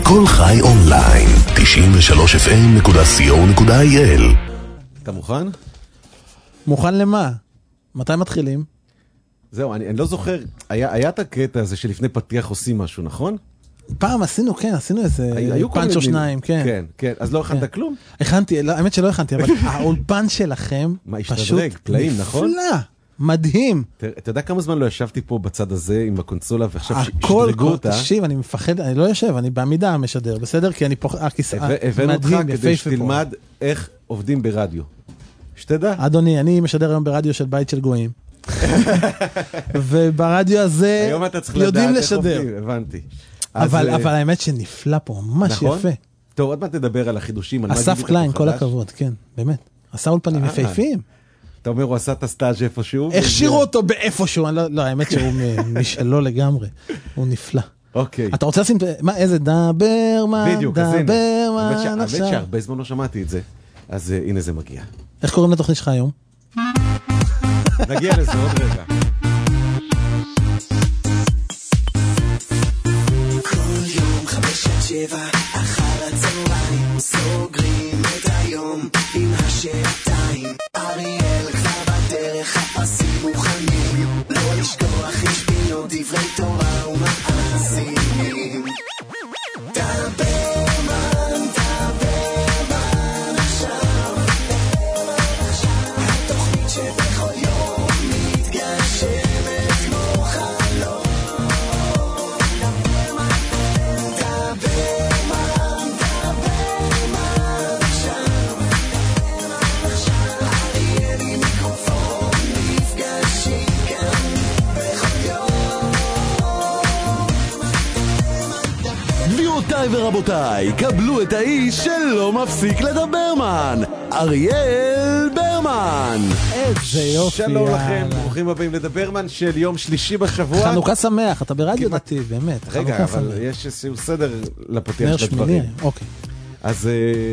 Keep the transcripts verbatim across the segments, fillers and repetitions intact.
כל חי אונליין, תשעים ושלוש אף אם נקודה סי או נקודה איי אל. אתה מוכן? מוכן למה? מתי מתחילים? זהו, אני, אני לא זוכר, היה, היה את הקטע הזה שלפני פתיח עושים משהו, נכון? פעם עשינו, כן, עשינו איזה פאנץ' או שניים, כן. כן, כן, אז לא הכנת כלום? הכנתי, האמת שלא הכנתי, אבל האולפן שלכם פשוט נפלא, מדהים. אתה יודע כמה זמן לא ישבתי פה בצד הזה עם הקונסולה, ועכשיו שדרגו אותה? תקשיב, אני מפחד, אני לא יושב, אני בעמידה משדר, בסדר? כי אני פה, הכיסא הבאנו אותך כדי שתלמד איך עובדים ברדיו. שתדע? אדוני, אני משדר היום ברדיו של בית של גויים. וברדיו הזה יודעים לשדר. הבנתי. אבל האמת שנפלא פה, ממש יפה. טוב, עוד מעט נדבר על החידושים. אסף קליין, כל הכבוד, כן, באמת. עשה אולפנים יפהפיים. אתה אומר, הוא עשה את הסטאז' איפשהו? הכשירו אותו באיפשהו, לא, האמת שהוא משלו לגמרי. הוא נפלא. אוקיי. אתה רוצה לשים, מה, איזה דברמן, דברמן עכשיו. האמת שהרבה זמן לא שמעתי את זה, אז הנה זה מגיע. איך קוראים לתוכנית שלך היום? נגיע לזה עוד רגע. כל יום חמש עד שבע אחר הצהריים סוגרים את היום עם השעתיים. אריאל כבר בדרך, הפסים מוכנים, לא לשכוח יש פינות דברי תורה ומאזינים. דברמן, דברמן עכשיו, התוכנית שבכל יום מתגשמת כמו חלום. דברמן, דברמן, דברמן עכשיו, אריאל עם מיקרופון נפגשים כאן בכל יום. גבירותיי ורבותיי, קבלו את האיש שלא מפסיק לדברמן, אריאל ברמן. איזה יופי. שלום לכם, ברוכים הבאים לדברמן של יום שלישי בשבוע. חנוכה שמח, אתה ברדיו דתי, באמת. רגע, אבל יש איזשהו סדר לפתיח של הדברים. אוקיי. אז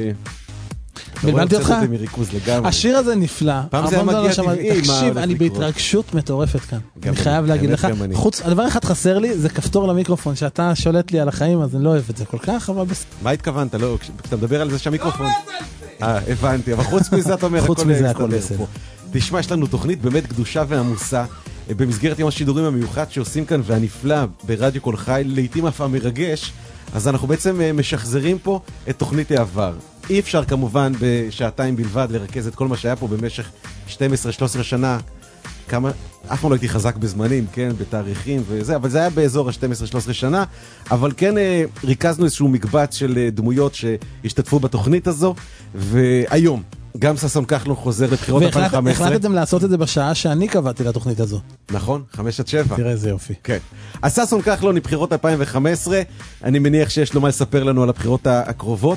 בלבלתי אותך? השיר הזה נפלא. פעם זה היה מגיע טבעי. תקשיב, אני בהתרגשות מטורפת כאן. אני חייב להגיד לך. חוץ, הדבר אחד חסר לי, זה כפתור למיקרופון, שאתה שולט לי על החיים, אז אני לא אוהב את זה כל כך, אבל בסדר. מה התכוונת? לא, כשאתה מדבר על זה שהמיקרופון... אה, הבנתי, אבל חוץ מזה אתה אומר, חוץ מזה הכל בסדר. תשמע, יש לנו תוכנית באמת קדושה ועמוסה, במסגרת יום השידורים המיוחד שעושים כאן, והנפלא ברדיו כל חי, לעתים אף המרגש, אז אנחנו בעצם משחזרים פה את תוכנית העבר. אי אפשר כמובן בשעתיים בלבד לרכז את כל מה שהיה פה במשך שתים עשרה שלוש עשרה שנה, כמה, אף פעם לא הייתי חזק בזמנים, כן, בתאריכים וזה, אבל זה היה באזור ה-שתים עשרה שלוש עשרה שנה, אבל כן ריכזנו איזשהו מקבץ של דמויות שהשתתפו בתוכנית הזו, והיום גם ששון כחלון חוזר לבחירות אלפיים וחמש עשרה. והחלטתם לעשות את זה בשעה שאני קבעתי לתוכנית הזו. נכון, חמש עד שבע. תראה איזה יופי. כן. אז ששון כחלון לבחירות אלפיים וחמש עשרה, אני מניח שיש לו מה לספר לנו על הבחירות הקרובות.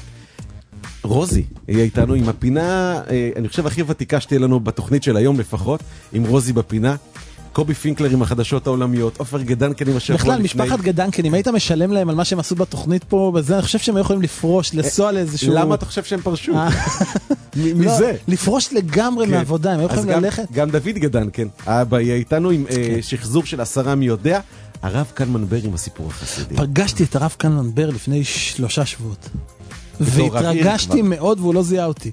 רוזי, היא איתנו עם הפינה, אני חושב הכי ותיקה שתהיה לנו בתוכנית של היום לפחות, עם רוזי בפינה. קובי פינקלר עם החדשות העולמיות, עופר גדנקן עם השבוע לפני. בכלל, משפחת גדנקן, אם היית משלם להם על מה שהם עשו בתוכנית פה, בזה, אני חושב שהם יכולים לפרוש, לנסוע לאיזשהו... למה אתה חושב שהם פרשו? מזה. לפרוש לגמרי מהעבודה, הם יכולים ללכת. גם דוד גדנקן, האבא, היא איתנו עם שחזור של עשרה מי יודע, הרב קלמן בר עם הסיפור החסידי. פגשתי את הרב קלמן בר לפני שלושה שבועות. והתרגשתי מאוד והוא לא זיהה אותי.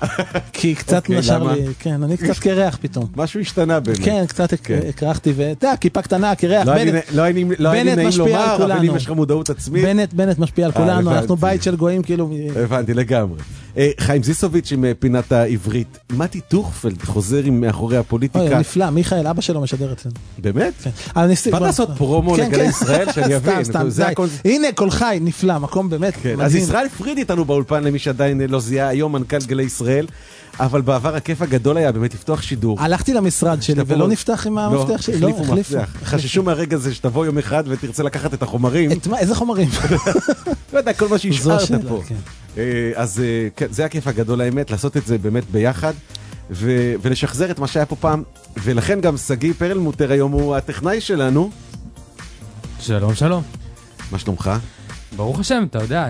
כי קצת נשר לי, כן, אני קצת קרח פתאום. משהו השתנה באמת. כן, קצת הקרחתי, ואתה, כיפה קטנה, קרח, בנט. לא הייתי נעים לומר, אבל אם יש לך מודעות עצמית. בנט, בנט משפיע על כולנו, אנחנו בית של גויים כאילו. הבנתי לגמרי. חיים זיסוביץ' עם פינת העברית. מתי טוכפלד חוזר עם מאחורי הפוליטיקה. אוי, נפלא, מיכאל, אבא שלו משדר אצלנו. באמת? באת לעשות פרומו לגלי ישראל, שאני אבין. הנה, כל חי, נפלא, מקום באמת מדהים. אז ישראל פריד איתנו באולפן, למי שעדיין לא זיהה, היום מנכ"ל גלי ישראל, אבל בעבר הכיף הגדול היה באמת לפתוח שידור. הלכתי למשרד שלי ולא נפתח עם המפתח שלי. לא, החליפו מפתח. חששו מהרגע הזה שתבוא יום אחד ותרצה לקחת את החומרים. את מה? איזה חומרים? לא יודע, כל מה שהשארת פה. אז זה הכיף הגדול האמת, לעשות את זה באמת ביחד, ולשחזר את מה שהיה פה פעם, ולכן גם סגי פרלמוטר היום הוא הטכנאי שלנו. שלום, שלום. מה שלומך? ברוך השם, אתה יודע,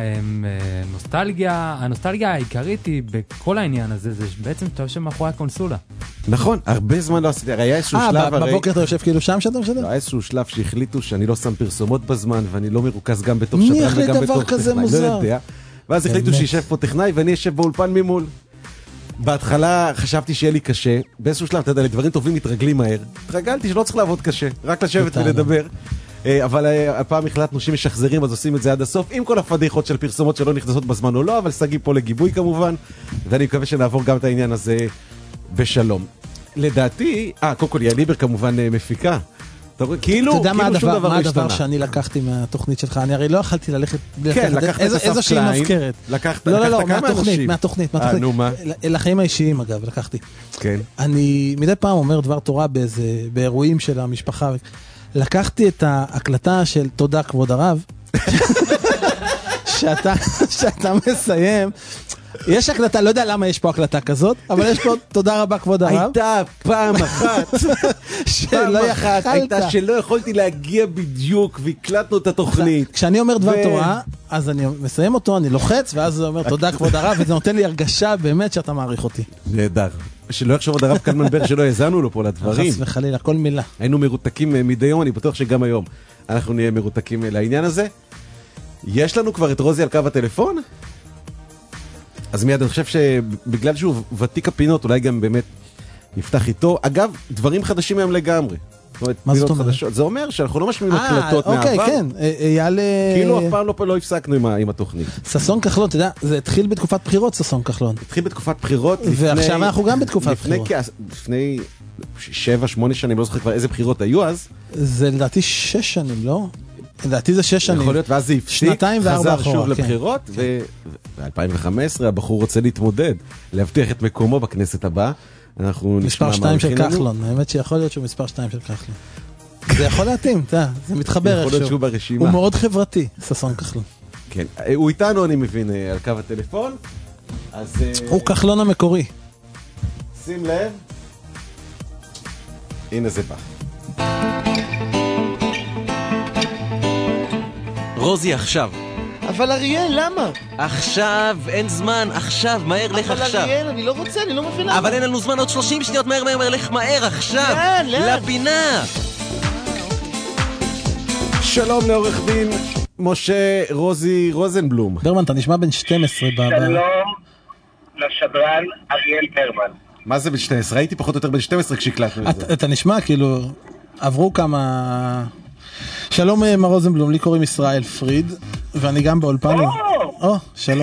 נוסטלגיה, הנוסטלגיה העיקרית היא בכל העניין הזה, זה בעצם אתה יושב מאחורי הקונסולה. נכון, הרבה זמן לא עשיתי, היה איזשהו שלב... אה, בבוקר אתה יושב כאילו שם שאתה משדר? היה איזשהו שלב שהחליטו שאני לא שם פרסומות בזמן, ואני לא מרוכז גם בתוך שדרן וגם בתוך טכנאי. מי החליט דבר כזה מוזר? לא יודע. ואז החליטו שישב פה טכנאי ואני אשב באולפן ממול. בהתחלה חשבתי שיהיה לי קשה, באיזשהו שלב, אתה יודע, לדברים טובים מתרגלים מהר. התרגלתי שלא צריך לעבוד קשה, רק לשבת ולדבר. אבל הפעם החלטנו שמשחזרים, אז עושים את זה עד הסוף, עם כל הפדיחות של פרסומות שלא נכנסות בזמן או לא, אבל סגי פה לגיבוי כמובן, ואני מקווה שנעבור גם את העניין הזה בשלום. לדעתי, אה, קודם כל, יאליבר כמובן מפיקה. כאילו, אתה יודע מה הדבר, מה הדבר שאני לקחתי מהתוכנית שלך? אני הרי לא יכלתי ללכת... כן, לקחת את אסף קליין. לקחת לא, לא, לא, מהתוכנית, מהתוכנית. אה, נו מה? לחיים האישיים אגב, לקחתי. כן. אני מדי פעם אומר דבר תורה באירועים של המשפחה. לקחתי את ההקלטה של תודה כבוד הרב, שאתה מסיים, יש הקלטה, לא יודע למה יש פה הקלטה כזאת, אבל יש פה תודה רבה כבוד הרב. הייתה פעם אחת, פעם אחת, הייתה שלא יכולתי להגיע בדיוק, והקלטנו את התוכנית. כשאני אומר דבר תורה, אז אני מסיים אותו, אני לוחץ, ואז זה אומר תודה כבוד הרב, וזה נותן לי הרגשה באמת שאתה מעריך אותי. נהדר. שלא יחשוב עוד הרב קלמנברג שלא האזנו לו פה לדברים. חס וחלילה, כל מילה. היינו מרותקים מדי יום, אני בטוח שגם היום אנחנו נהיה מרותקים לעניין הזה. יש לנו כבר את רוזי על קו הטלפון? אז מיד אני חושב שבגלל שהוא ותיק הפינות, אולי גם באמת נפתח איתו. אגב, דברים חדשים היום לגמרי. מה זאת אומרת? זה אומר שאנחנו לא משמיעים הקלטות מהעבר. אוקיי, כן. אייל... כאילו אף פעם לא הפסקנו עם התוכנית. ששון כחלון, אתה יודע, זה התחיל בתקופת בחירות, ששון כחלון. התחיל בתקופת בחירות. ועכשיו אנחנו גם בתקופת בחירות. לפני שבע, שמונה שנים, לא זוכר כבר איזה בחירות היו אז. זה לדעתי שש שנים, לא? לדעתי זה שש שנים. יכול להיות, ואז זה הפסיק, חזר שוב לבחירות, וב-אלפיים וחמש עשרה הבחור רוצה להתמודד, להבטיח את מקומו בכנסת הבאה. אנחנו מספר שתיים של כחלון, האמת שיכול להיות שהוא מספר שתיים של כחלון. זה יכול להתאים, זה מתחבר איכשהו. הוא מאוד חברתי, ששון כחלון. כן, הוא איתנו, אני מבין, על קו הטלפון. הוא כחלון המקורי. שים לב. הנה זה בא. רוזי עכשיו. אבל אריאל, למה? עכשיו, אין זמן, עכשיו, מהר, לך עכשיו. אבל אריאל, אני לא רוצה, אני לא מבין למה. אבל אין לנו זמן, עוד שלושים שניות, מהר, מהר, מהר, לך מהר, עכשיו. לאן, לאן? לפינה. שלום לעורך דין משה רוזי רוזנבלום. ברמן, אתה נשמע בן שתים עשרה. שלום לשדרן אריאל ברמן. מה זה בן שתים עשרה? הייתי פחות או יותר בן שתים עשרה כשהקלטנו את זה. אתה נשמע כאילו, עברו כמה... שלום מר רוזנבלום, לי קוראים ישראל פריד, ואני גם באולפן. או, שלום.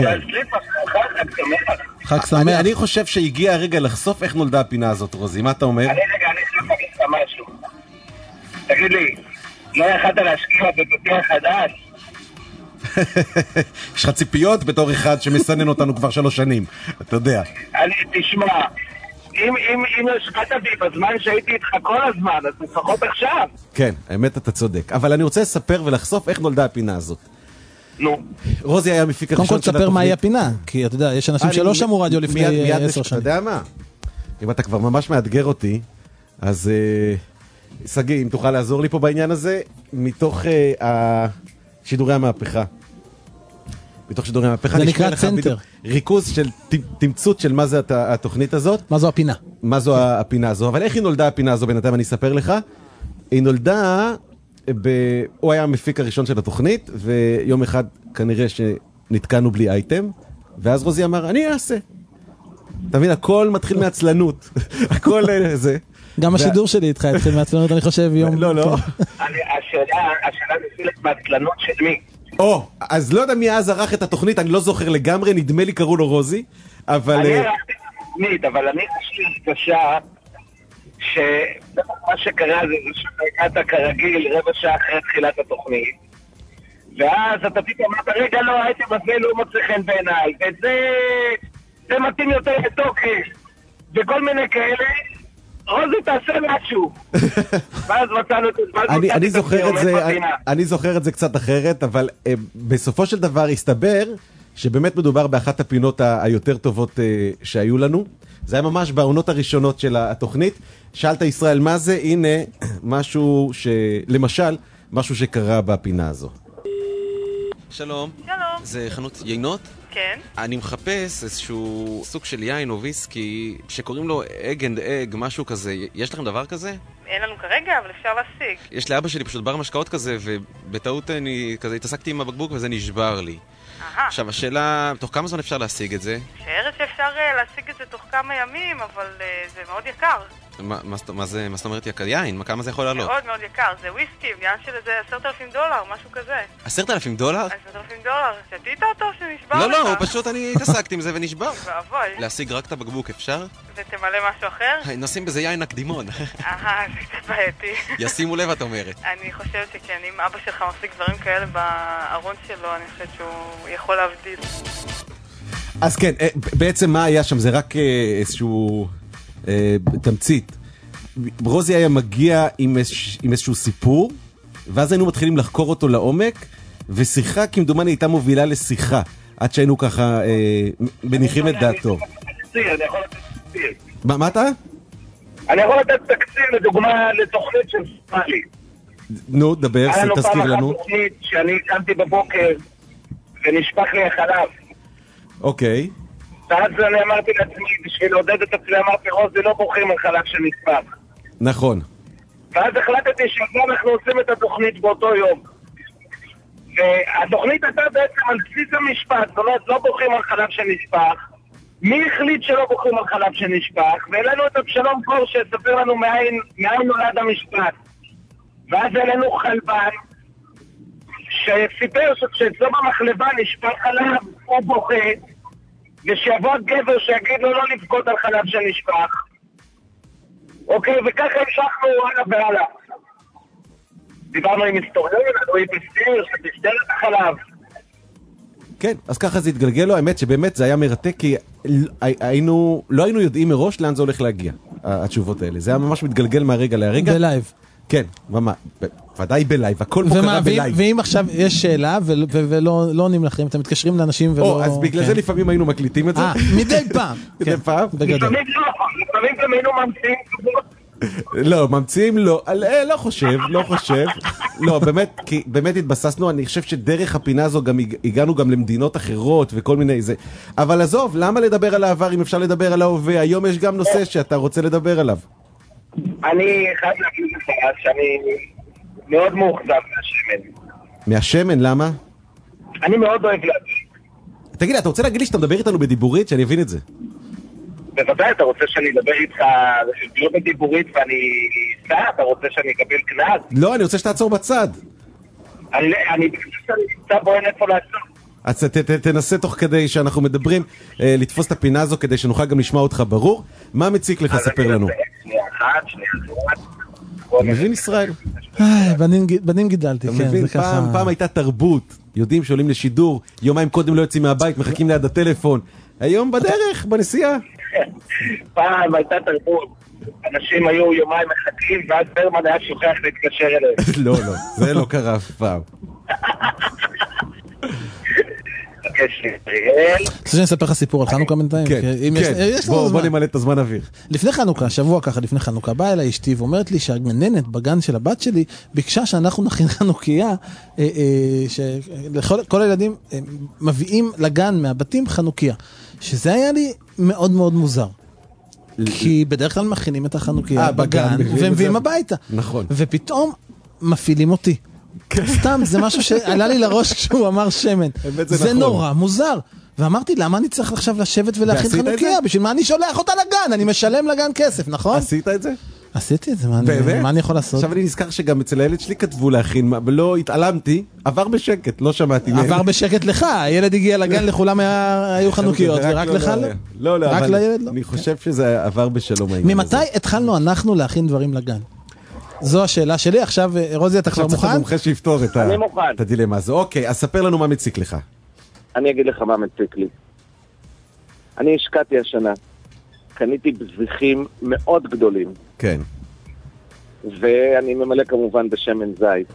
חג שמח. אני חושב שהגיע הרגע לחשוף איך נולדה הפינה הזאת, רוזי, מה אתה אומר? אני רגע, אני חושב להגיד לך משהו. תגיד לי, לא יכלת להשקיע בפתיח חדש? יש לך ציפיות בתור אחד שמסנן אותנו כבר שלוש שנים, אתה יודע. אני, תשמע, אם, אם, אם השקעת בי בזמן שהייתי איתך כל הזמן, אז לפחות עכשיו. כן, האמת אתה צודק. אבל אני רוצה לספר ולחשוף איך נולדה הפינה הזאת. נו. רוזי היה מפיק הראשון של התוכנית. קודם כל תספר מהי הפינה, כי אתה יודע, יש אנשים שלא שמעו רדיו לפני עשר שנים. אתה יודע מה? אם אתה כבר ממש מאתגר אותי, אז סגי, אם תוכל לעזור לי פה בעניין הזה, מתוך שידורי המהפכה. בתוך שידורי המהפכה. זה נקרא צנטר. ריכוז של תמצות של מה זה התוכנית הזאת. מה זו הפינה? מה זו הפינה הזו. אבל איך היא נולדה הפינה הזו בינתיים אני אספר לך. היא נולדה, הוא היה המפיק הראשון של התוכנית, ויום אחד כנראה שנתקענו בלי אייטם, ואז רוזי אמר, אני אעשה. אתה מבין, הכל מתחיל מעצלנות. הכל זה. גם השידור שלי התחיל מעצלנות, אני חושב, יום... לא, לא. השאלה נפילת מעצלנות של מי? או, אז לא יודע מי אז ערך את התוכנית, אני לא זוכר לגמרי, נדמה לי קראו לו רוזי, אבל... אני ערכתי את התוכנית, אבל אני יש לי הרגשה שמה שקרה זה שהגעת כרגיל רבע שעה אחרי תחילת התוכנית, ואז אתה פתאום אמרת, רגע לא, הייתם הזה לא מוצא חן בעיניי, וזה זה מתאים יותר לתוקף, וכל מיני כאלה, רוזי תעשה משהו. ואז מצאנו את זה. אני זוכר את זה, אני זוכר את זה קצת אחרת, אבל בסופו של דבר הסתבר שבאמת מדובר באחת הפינות היותר טובות שהיו לנו. זה היה ממש בעונות הראשונות של התוכנית. שאלת ישראל מה זה? הנה משהו ש... למשל, משהו שקרה בפינה הזו. שלום. שלום. זה חנות יינות? כן. אני מחפש איזשהו סוג של יין או ויסקי שקוראים לו אג אנד אג, משהו כזה. יש לכם דבר כזה? אין לנו כרגע, אבל אפשר להשיג. יש לאבא שלי פשוט בר משקאות כזה, ובטעות אני כזה התעסקתי עם הבקבוק וזה נשבר לי. Aha. עכשיו, השאלה, תוך כמה זמן אפשר להשיג את זה? משערת שאפשר להשיג את זה תוך כמה ימים, אבל זה מאוד יקר. מה, מה, מה, זה, מה זאת אומרת יקר? יין? מה, כמה זה יכול לעלות? מאוד מאוד יקר. זה וויסקי, עניין של איזה עשרת אלפים דולר, משהו כזה. עשרת אלפים דולר? עשרת אלפים דולר. שתית אותו שנשבר לא, לך? לא, לא, פשוט אני התעסקתי עם זה ונשבר. ואבוי. להשיג רק את הבקבוק, אפשר? ותמלא משהו אחר? נשים בזה יין הקדימון. אהה, זה קצת בעייתי. ישימו לב, את אומרת. אני חושבת שכן, אם אבא שלך מחזיק דברים כאלה בארון שלו, אני חושבת שהוא יכול להבדיל. אז כן, בעצם מה היה שם? זה רק איזשהו תמצית. רוזי היה מגיע עם, איז, עם איזשהו סיפור, ואז היינו מתחילים לחקור אותו לעומק, ושיחה כמדומני הייתה מובילה לשיחה, עד שהיינו ככה אה, מניחים את דעתו. אני יכול לתת תקציר. מה אתה? אני יכול לתת תקציר לדוגמה לתוכנית של ספאלי. נו, דבר, תזכיר לנו. היה לנו פעם אחת תוכנית שאני קמתי בבוקר ונשפך לי החלב. אוקיי. ואז אני אמרתי לעצמי, בשביל לעודד את עצמי, אמרתי, רוזי, לא בוחרים על חלב שנשפך. נכון. ואז החלטתי שאנחנו עושים את התוכנית באותו יום. והתוכנית הייתה בעצם על בסיס המשפט, זאת אומרת, לא בוחרים על חלב שנשפך. מי החליט שלא בוחרים על חלב שנשפך? והעלינו את אבשלום קור שיספר לנו מאין, מאין נולד המשפט. ואז העלינו חלבן, שסיפר שכשאצלו במחלבה נשפך חלב, הוא בוכה, ושיבוא הגבר שיגיד לו לא לבכות על חלב שנשפך. אוקיי, וככה המשכנו הלאה והלאה. דיברנו עם היסטוריון, הוא התסתיר, שתסתיר את החלב. כן, אז ככה זה התגלגל לו, האמת שבאמת זה היה מרתק, כי היינו, לא היינו יודעים מראש לאן זה הולך להגיע, התשובות האלה. זה היה ממש מתגלגל מהרגע להרגע. בלייב. כן, ממש, ודאי בלייב, הכל פה קרה בלייב. ואם עכשיו יש שאלה ולא עונים לכם, אתם מתקשרים לאנשים ולא... או, אז בגלל זה לפעמים היינו מקליטים את זה. אה, מדי פעם. מדי פעם. לפעמים לא, לפעמים גם היינו ממציאים תשובות. לא, ממציאים לא, לא חושב, לא חושב. לא, באמת, כי באמת התבססנו, אני חושב שדרך הפינה הזו גם הגענו גם למדינות אחרות וכל מיני זה. אבל עזוב, למה לדבר על העבר אם אפשר לדבר על ההווה? היום יש גם נושא שאתה רוצה לדבר עליו. אני חייב להגיד לך שאני מאוד מאוכזב מהשמן. מהשמן, למה? אני מאוד אוהב להגיד. תגיד, אתה רוצה להגיד לי שאתה מדבר איתנו בדיבורית, שאני אבין את זה? בוודאי, אתה רוצה שאני אדבר איתך לא בדיבורית ואני אסע? אתה רוצה שאני אקבל קנס? לא, אני רוצה שתעצור בצד. אני חושב שאני נמצא בו, אין איפה לעצור. אז תנסה תוך כדי שאנחנו מדברים לתפוס את הפינה הזו כדי שנוכל גם לשמוע אותך ברור. מה מציק לך? ספר לנו. שנייה אחת, שנייה אחת. אתה מבין ישראל? בנים גידלתי, כן, זה ככה. פעם הייתה תרבות, יודעים שעולים לשידור, יומיים קודם לא יוצאים מהבית, מחכים ליד הטלפון. היום בדרך, בנסיעה. פעם הייתה תרבות, אנשים היו יומיים מחכים, ואז ברמן היה שוכח להתקשר אליהם. לא, לא, זה לא קרה אף פעם. רוצה שאני אספר לך סיפור על חנוכה בינתיים? כן, כן, בוא נמלא את הזמן אוויר. לפני חנוכה, שבוע ככה לפני חנוכה, באה אליי אשתי ואומרת לי שהגננת בגן של הבת שלי ביקשה שאנחנו נכין חנוכיה, שכל הילדים מביאים לגן מהבתים חנוכיה, שזה היה לי מאוד מאוד מוזר. כי בדרך כלל מכינים את החנוכיה בגן ומביאים הביתה. נכון. ופתאום מפעילים אותי. סתם, זה משהו שעלה לי לראש כשהוא אמר שמן. זה נורא מוזר. ואמרתי, למה אני צריך עכשיו לשבת ולהכין חנוכיה? בשביל מה אני שולח אותה לגן? אני משלם לגן כסף, נכון? עשית את זה? עשיתי את זה, מה אני יכול לעשות? עכשיו אני נזכר שגם אצל הילד שלי כתבו להכין, ולא התעלמתי, עבר בשקט, לא שמעתי. עבר בשקט לך, הילד הגיע לגן, לכולם היו חנוכיות, ורק לך לא? לא, לא, אבל אני חושב שזה עבר בשלום העניין הזה. ממתי התחלנו אנחנו להכין דברים לגן? זו השאלה שלי. עכשיו, רוזי, אתה כבר מוכן? עכשיו צריך מומחה שיפתור את הדילמה הזו. אוקיי, אז ספר לנו מה מציק לך. אני אגיד לך מה מציק לי. אני השקעתי השנה. קניתי בזיחים מאוד גדולים. כן. ואני ממלא כמובן בשמן זית.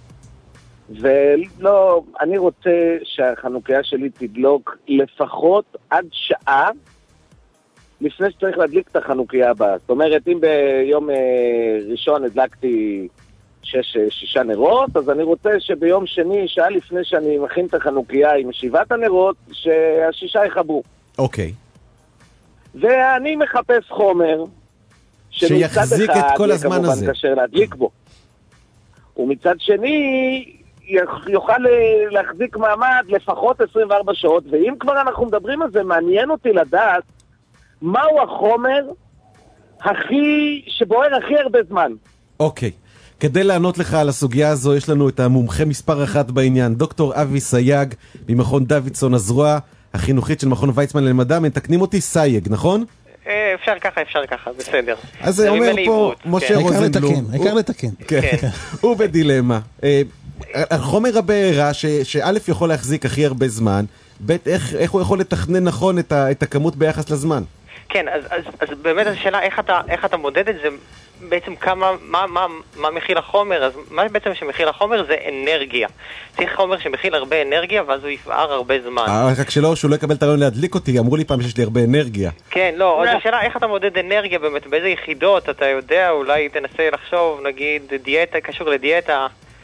ולא, אני רוצה שהחנוכיה שלי תדלוק לפחות עד שעה לפני שצריך להדליק את החנוכיה הבאה. זאת אומרת, אם ביום ראשון הדלקתי שש, שישה נרות, אז אני רוצה שביום שני, שעה לפני שאני מכין את החנוכיה עם שבעת הנרות, שהשישה יחברו. אוקיי. ואני מחפש חומר, שיחזיק את כל הזמן הזה. כמובן קשר להדליק בו. ומצד שני, יוכל להחזיק מעמד לפחות עשרים וארבע שעות, ואם כבר אנחנו מדברים על זה, מעניין אותי לדעת מהו החומר הכי, שבוער הכי הרבה זמן. אוקיי. כדי לענות לך על הסוגיה הזו, יש לנו את המומחה מספר אחת בעניין, דוקטור אבי סייג, ממכון דוידסון, הזרוע החינוכית של מכון ויצמן למדע. מתקנים אותי סייג, נכון? אפשר ככה, אפשר ככה, בסדר. אז זה אומר פה משה רוזנבלום. העיקר לתקן. הוא בדילמה. החומר הבעירה, שא' יכול להחזיק הכי הרבה זמן, ב' איך הוא יכול לתכנן נכון את הכמות ביחס לזמן? כן, אז באמת השאלה איך אתה מודד את זה, בעצם כמה, מה, מה, מה מכיל החומר, אז מה בעצם שמכיל החומר זה אנרגיה. צריך חומר שמכיל הרבה אנרגיה, ואז הוא יפער הרבה זמן. רק שלא, שהוא לא יקבל את הרעיון להדליק אותי, אמרו לי פעם שיש לי הרבה אנרגיה. כן, לא, אז השאלה איך אתה מודד אנרגיה באמת, באיזה יחידות, אתה יודע, אולי תנסה לחשוב, נגיד, דיאטה, קשור לדיאטה,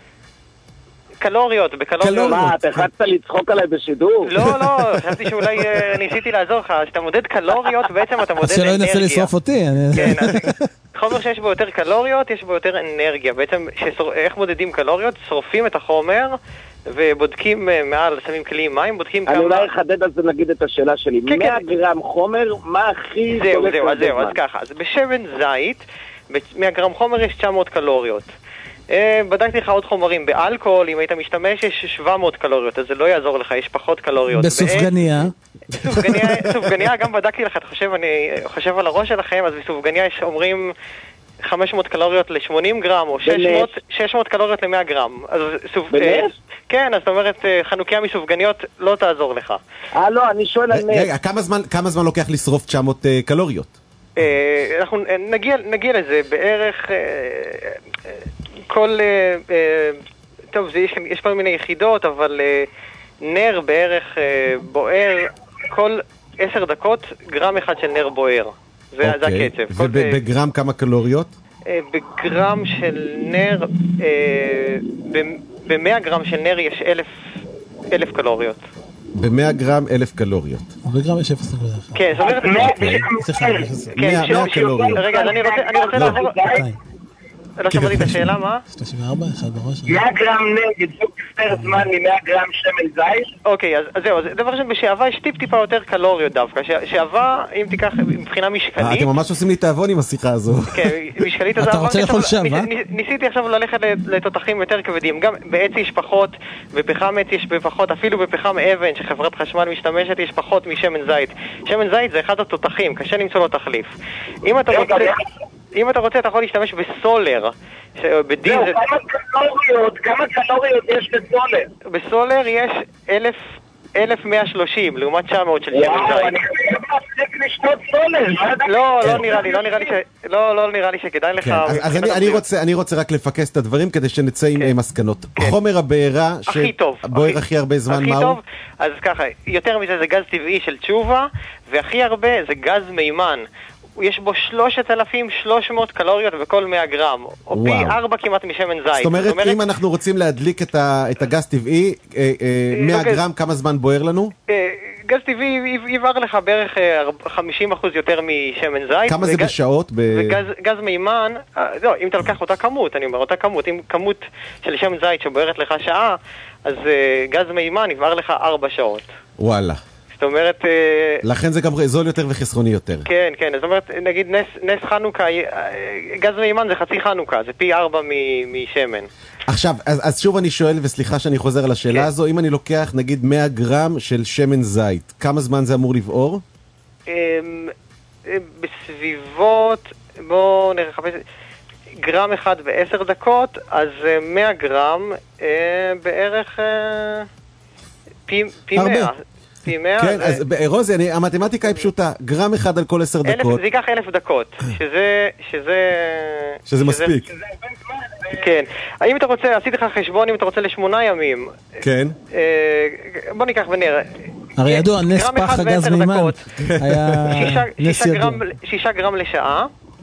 קלוריות, בקלוריות. מה, אתה החלטת לצחוק עליי בשידור? לא, לא, חשבתי שאולי ניסיתי לעזור לך, שאתה מודד קלוריות, בעצם אתה מודד אנרגיה. אז שלא ינסה לשרוף אותי. כן, אז חומר שיש בו יותר קלוריות, יש בו יותר אנרגיה. בעצם, איך מודדים קלוריות? שורפים את החומר, ובודקים מעל, שמים כלים מים, בודקים כמה... אני אולי אחדד על זה נגיד את השאלה שלי. מאה גרם חומר, מה הכי... זהו, זהו, אז זהו, אז ככה. אז בשמן זית, מאה גרם חומר יש תשע מאות קלוריות. בדקתי לך עוד חומרים, באלכוהול, אם היית משתמש, יש שבע מאות קלוריות, אז זה לא יעזור לך, יש פחות קלוריות. בסופגניה? בסופגניה, גם בדקתי לך, אתה חושב, אני חושב על הראש שלכם, אז בסופגניה יש אומרים חמש מאות קלוריות ל-שמונים גרם, או שש מאות קלוריות ל-מאה גרם. בנס? כן, אז זאת אומרת, חנוכיה מסופגניות לא תעזור לך. אה, לא, אני שואל על נס. רגע, כמה זמן לוקח לשרוף תשע מאות קלוריות? אנחנו נגיע לזה בערך... כל, אה, אה, טוב, זה, יש, יש כל מיני יחידות, אבל אה, נר בערך אה, בוער, כל עשר דקות גרם אחד של נר בוער. זה, okay. זה הקצב. ובגרם כמה קלוריות? אה, בגרם של נר, אה, במאה גרם של נר יש אלף, אלף קלוריות. במאה גרם אלף קלוריות. בגרם יש אפס נקודה אחת. כן, זאת אומרת... מאה קלוריות. רגע, אני רוצה לעבור... לא שמעתי את השאלה, מה? שלושים וארבע, אחד בראש. מאה גרם נגד, זוג יותר זמן מ-מאה גרם שמן זית? אוקיי, אז זהו, דבר ראשון, בשעבה יש טיפ טיפה יותר קלוריות דווקא. שעבה, אם תיקח מבחינה משקלית... אתם ממש עושים לי תאבון עם השיחה הזו. כן, משקלית הזו... אתה רוצה לאכול שעבה? ניסיתי עכשיו ללכת לתותחים יותר כבדים. גם בעץ יש פחות, בפחם עץ יש פחות, אפילו בפחם אבן, שחברת חשמל משתמשת, יש פחות משמן זית. שמן זית זה אחד התותחים, קשה למצוא לו תחליף. אם אתה רוצה... אם אתה רוצה, אתה יכול להשתמש בסולר. זהו, כמה קלוריות, כמה קלוריות יש בסולר? בסולר יש אלף, אלף מאה שלושים, לעומת תשע מאות של שמן זית. וואו, אני חושב להפסיק לשתות סולר. לא, לא נראה לי, לא נראה לי ש... לא, לא נראה לי שכדאי לך... אז אני רוצה רק לפקס את הדברים כדי שנצא עם מסקנות. חומר הבעירה שבוער הכי הרבה זמן, מהו? הכי טוב, אז ככה, יותר מזה זה גז טבעי של תשובה, והכי הרבה זה גז מימן. יש בו שלושת אלפים ושלוש מאות קלוריות בכל מאה גרם, או פי ארבע כמעט משמן זית. זאת אומרת, אם אנחנו רוצים להדליק את הגז טבעי, מאה גרם, כמה זמן בוער לנו? גז טבעי יבער לך בערך חמישים אחוז יותר משמן זית. כמה זה בשעות? גז מימן, לא, אם אתה לוקח אותה כמות, אני אומר, אותה כמות, אם כמות של שמן זית שבוערת לך שעה, אז גז מימן יבער לך ארבע שעות. וואלה. זאת אומרת... לכן זה גם זול יותר וחסרוני יותר. כן, כן, זאת אומרת, נגיד נס, נס חנוכה, גז מימן זה חצי חנוכה, זה פי ארבע משמן. עכשיו, אז, אז שוב אני שואל, וסליחה שאני חוזר על השאלה כן. הזו, אם אני לוקח נגיד מאה גרם של שמן זית, כמה זמן זה אמור לבעור? בסביבות, בואו נרחב... גרם אחד בעשר דקות, אז מאה גרם בערך פי, פי מאה. כן, אז רוזי, המתמטיקה היא פשוטה, גרם אחד על כל עשר דקות. זה ייקח אלף דקות, שזה... שזה מספיק. כן. האם אתה רוצה, עשיתי לך חשבון אם אתה רוצה לשמונה ימים. כן. בוא ניקח ונראה. הרי ידוע, נס פח הגז מימן. היה נס ידוע. שישה גרם לשעה.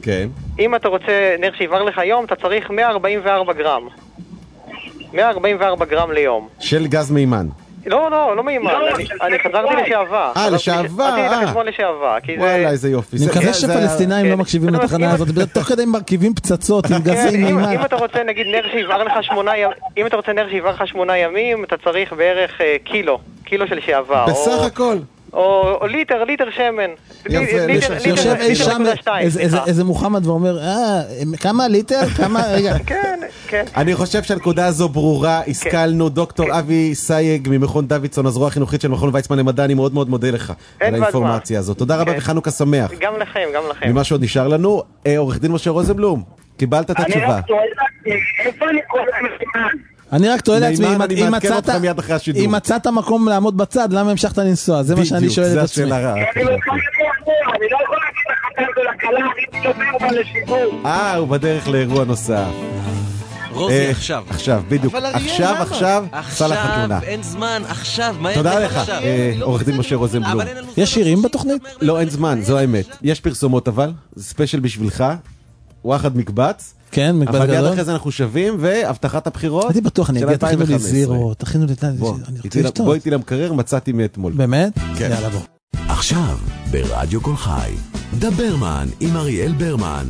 כן. אם אתה רוצה נר שיבער לך יום, אתה צריך מאה ארבעים וארבע גרם. מאה ארבעים וארבע גרם ליום. של גז מימן. לא, לא, לא מימן, אני חזרתי לשעבר. אה, לשעבר, עשיתי את אה. החשבון לשעבר. וואלה, איזה יופי. אני מקווה שפלסטינאים לא מקשיבים לתחנה הזאת, תוך כדי מרכיבים פצצות עם גזי מימן. אם אתה רוצה, נגיד, נר שיבער לך שמונה ימים, אם אתה רוצה נר שיבער לך שמונה ימים, אתה צריך בערך קילו, קילו של שעבר. בסך הכל. או ליטר, ליטר שמן. יושב אי שם איזה מוחמד ואומר, אה, כמה ליטר? כמה, רגע. כן, כן. אני חושב שהנקודה הזו ברורה, השכלנו. דוקטור אבי סייג ממכון דוידסון, הזרוע החינוכית של מכון ויצמן למדע, אני מאוד מאוד מודה לך על האינפורמציה הזאת. תודה רבה וחנוכה שמח. גם לכם, גם לכם. ממה שעוד נשאר לנו, עורך דין משה רוזנבלום, קיבלת את התשובה. איפה אני קורא למשימן? אני רק תוהה לעצמי, אם מצאת מקום לעמוד בצד, למה המשכת לנסוע? זה מה שאני שואל את עצמי. אני לא יכול להגיד לחתן ולקלה, אני תדבר בה לשידור. אה, הוא בדרך לאירוע נוסף. רוזי, עכשיו. עכשיו, בדיוק. עכשיו, עכשיו, סלח התלונה. עכשיו, אין זמן, עכשיו, מה תודה לך, עורך דין משה רוזנבלום. יש שירים בתוכנית? לא, אין זמן, זו האמת. יש פרסומות אבל, זה ספיישל בשבילך, וואחד מקבץ. כן, מקבץ גדול. אבל מיד אחרי זה אנחנו שווים, והבטחת הבחירות. הייתי בטוח, אני אגיע, תכינו לי זירו, תכינו לי... בוא איתי למקרר, מצאתי מאתמול. באמת? כן. יאללה בוא. עכשיו, ברדיו כל חי, דברמן עם אריאל ברמן.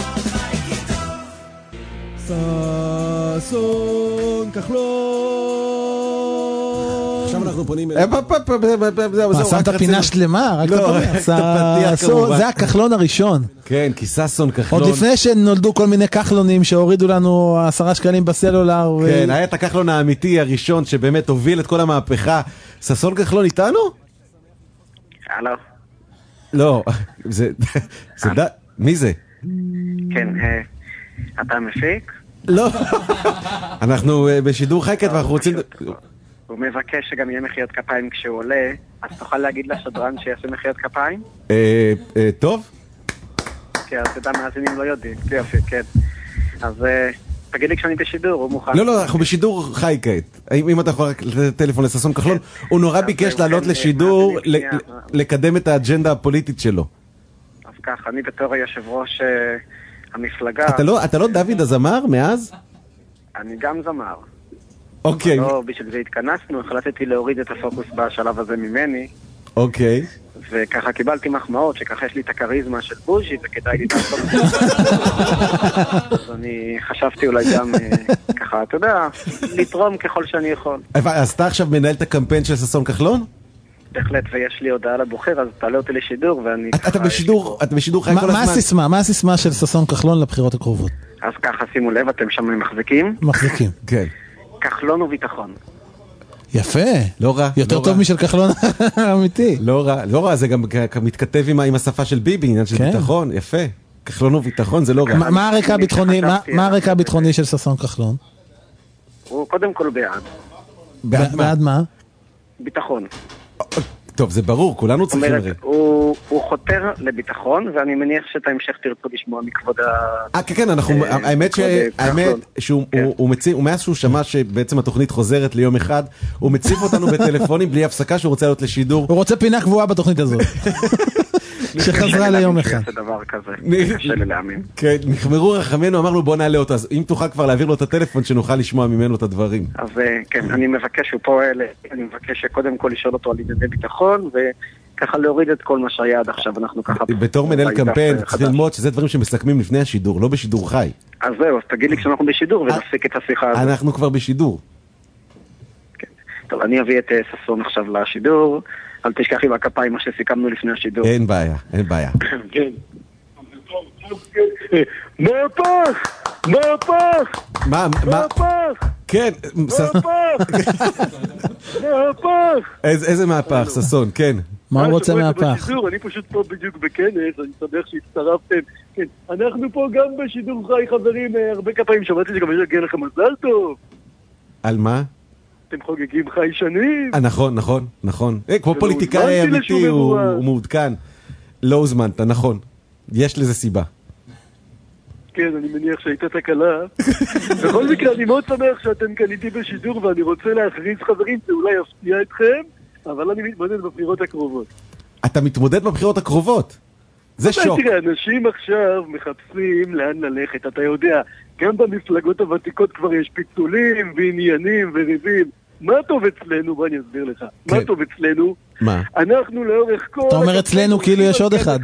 ששון כחלון. עכשיו אנחנו פונים... מה, שמת פינה שלמה? רק ששון, זה הכחלון הראשון. כן, כי ששון כחלון... עוד לפני שנולדו כל מיני כחלונים שהורידו לנו עשרה שקלים בסלולר. כן, היה את הכחלון האמיתי הראשון שבאמת הוביל את כל המהפכה. ששון כחלון איתנו? הלו. לא, זה... מי זה? כן, אתה מפיק? לא. אנחנו בשידור חי כעת ואנחנו רוצים... הוא מבקש שגם יהיה מחיאות כפיים כשהוא עולה, אז תוכל להגיד לשדרן שיעשה מחיאות כפיים? אה, טוב. כן, אז אתה מאזינים לא יודעים, יופי, כן. אז תגיד לי כשאני בשידור, הוא מוכן... לא, לא, אנחנו בשידור חי כעת. אם אתה יכול רק לתת טלפון לששון כחלון, הוא נורא ביקש לעלות לשידור, לקדם את האג'נדה הפוליטית שלו. אז ככה, אני בתור היושב ראש המפלגה... אתה לא דוד הזמר מאז? אני גם זמר. אוקיי. לא, בשביל זה התכנסנו, החלטתי להוריד את הפוקוס בשלב הזה ממני. אוקיי. וככה קיבלתי מחמאות, שככה יש לי את הקריזמה של בוז'י, וכדאי לי לעשות. אז אני חשבתי אולי גם ככה, אתה יודע, לתרום ככל שאני יכול. אז אתה עכשיו מנהל את הקמפיין של ששון כחלון? בהחלט, ויש לי הודעה לבוחר, אז תעלה אותי לשידור, ואני... אתה בשידור, אתה בשידור חי כל הזמן. מה הסיסמה? מה הסיסמה של ששון כחלון לבחירות הקרובות? אז ככה, שימו לב, אתם שם מחזיקים? מחזיקים. כן. כחלון וביטחון. יפה. לא רע. יותר טוב משל כחלון אמיתי. לא רע, לא רע, זה גם מתכתב עם השפה של ביבי, עניין של ביטחון, יפה. כחלון וביטחון זה לא רע. מה הרקע הביטחוני, מה הרקע הביטחוני של ששון כחלון? הוא קודם כל בעד. בעד מה? ביטחון. טוב, זה ברור, כולנו צריכים לראות. הוא חותר לביטחון, ואני מניח שאת ההמשך תרצו לשמוע מכבוד ה... אה, כן, כן, האמת שהוא מציב, מאז שהוא שמע שבעצם התוכנית חוזרת ליום אחד, הוא מציב אותנו בטלפונים בלי הפסקה שהוא רוצה לעלות לשידור. הוא רוצה פינה קבועה בתוכנית הזאת. שחזרה ליום אחד. זה דבר כזה, קשה לי להאמין. כן, נחמרו רחמנו, אמרנו בוא נעלה אותו, אז אם תוכל כבר להעביר לו את הטלפון שנוכל לשמוע ממנו את הדברים. אז כן, אני מבקש, הוא פה, אני מבקש שקודם כל לשאול אותו על ענייני ביטחון, וככה להוריד את כל מה שהיה עד עכשיו, אנחנו ככה... בתור מנהל קמפיין, צריך ללמוד שזה דברים שמסכמים לפני השידור, לא בשידור חי. אז זהו, אז תגיד לי כשאנחנו בשידור ונפסיק את השיחה הזאת. אנחנו כבר בשידור. כן, טוב, אני אביא את ששון עכשיו לשידור. אל תשכח עם הכפיים מה שסיכמנו לפני השידור. אין בעיה, אין בעיה. כן. מהפך! מהפך! מה? מהפך! כן. מהפך! מהפך! איזה מהפך, ששון, כן. מה הוא רוצה מהפך? אני פשוט פה בדיוק בכנס, אני שמח שהצטרפתם. אנחנו פה גם בשידור חי, חברים, הרבה כפיים, שמעתי שגם יגיע לכם מזל טוב. על מה? אתם חוגגים חי שנים. נכון, נכון, נכון. כמו פוליטיקאי אמיתי, הוא מעודכן. לא הוזמנת, נכון. יש לזה סיבה. כן, אני מניח שהייתה תקלה. בכל מקרה, אני מאוד שמח שאתם כאן איתי בשידור, ואני רוצה להכריז חברים, זה אולי יפתיע אתכם, אבל אני מתמודד בבחירות הקרובות. אתה מתמודד בבחירות הקרובות? זה שוק. תראה, אנשים עכשיו מחפשים לאן ללכת, אתה יודע, גם במפלגות הוותיקות כבר יש פיצולים ועניינים וריבים. מה טוב אצלנו? בוא אני אסביר לך. מה טוב אצלנו? מה? אנחנו לאורך כל... אתה אומר אצלנו כאילו יש עוד אחד.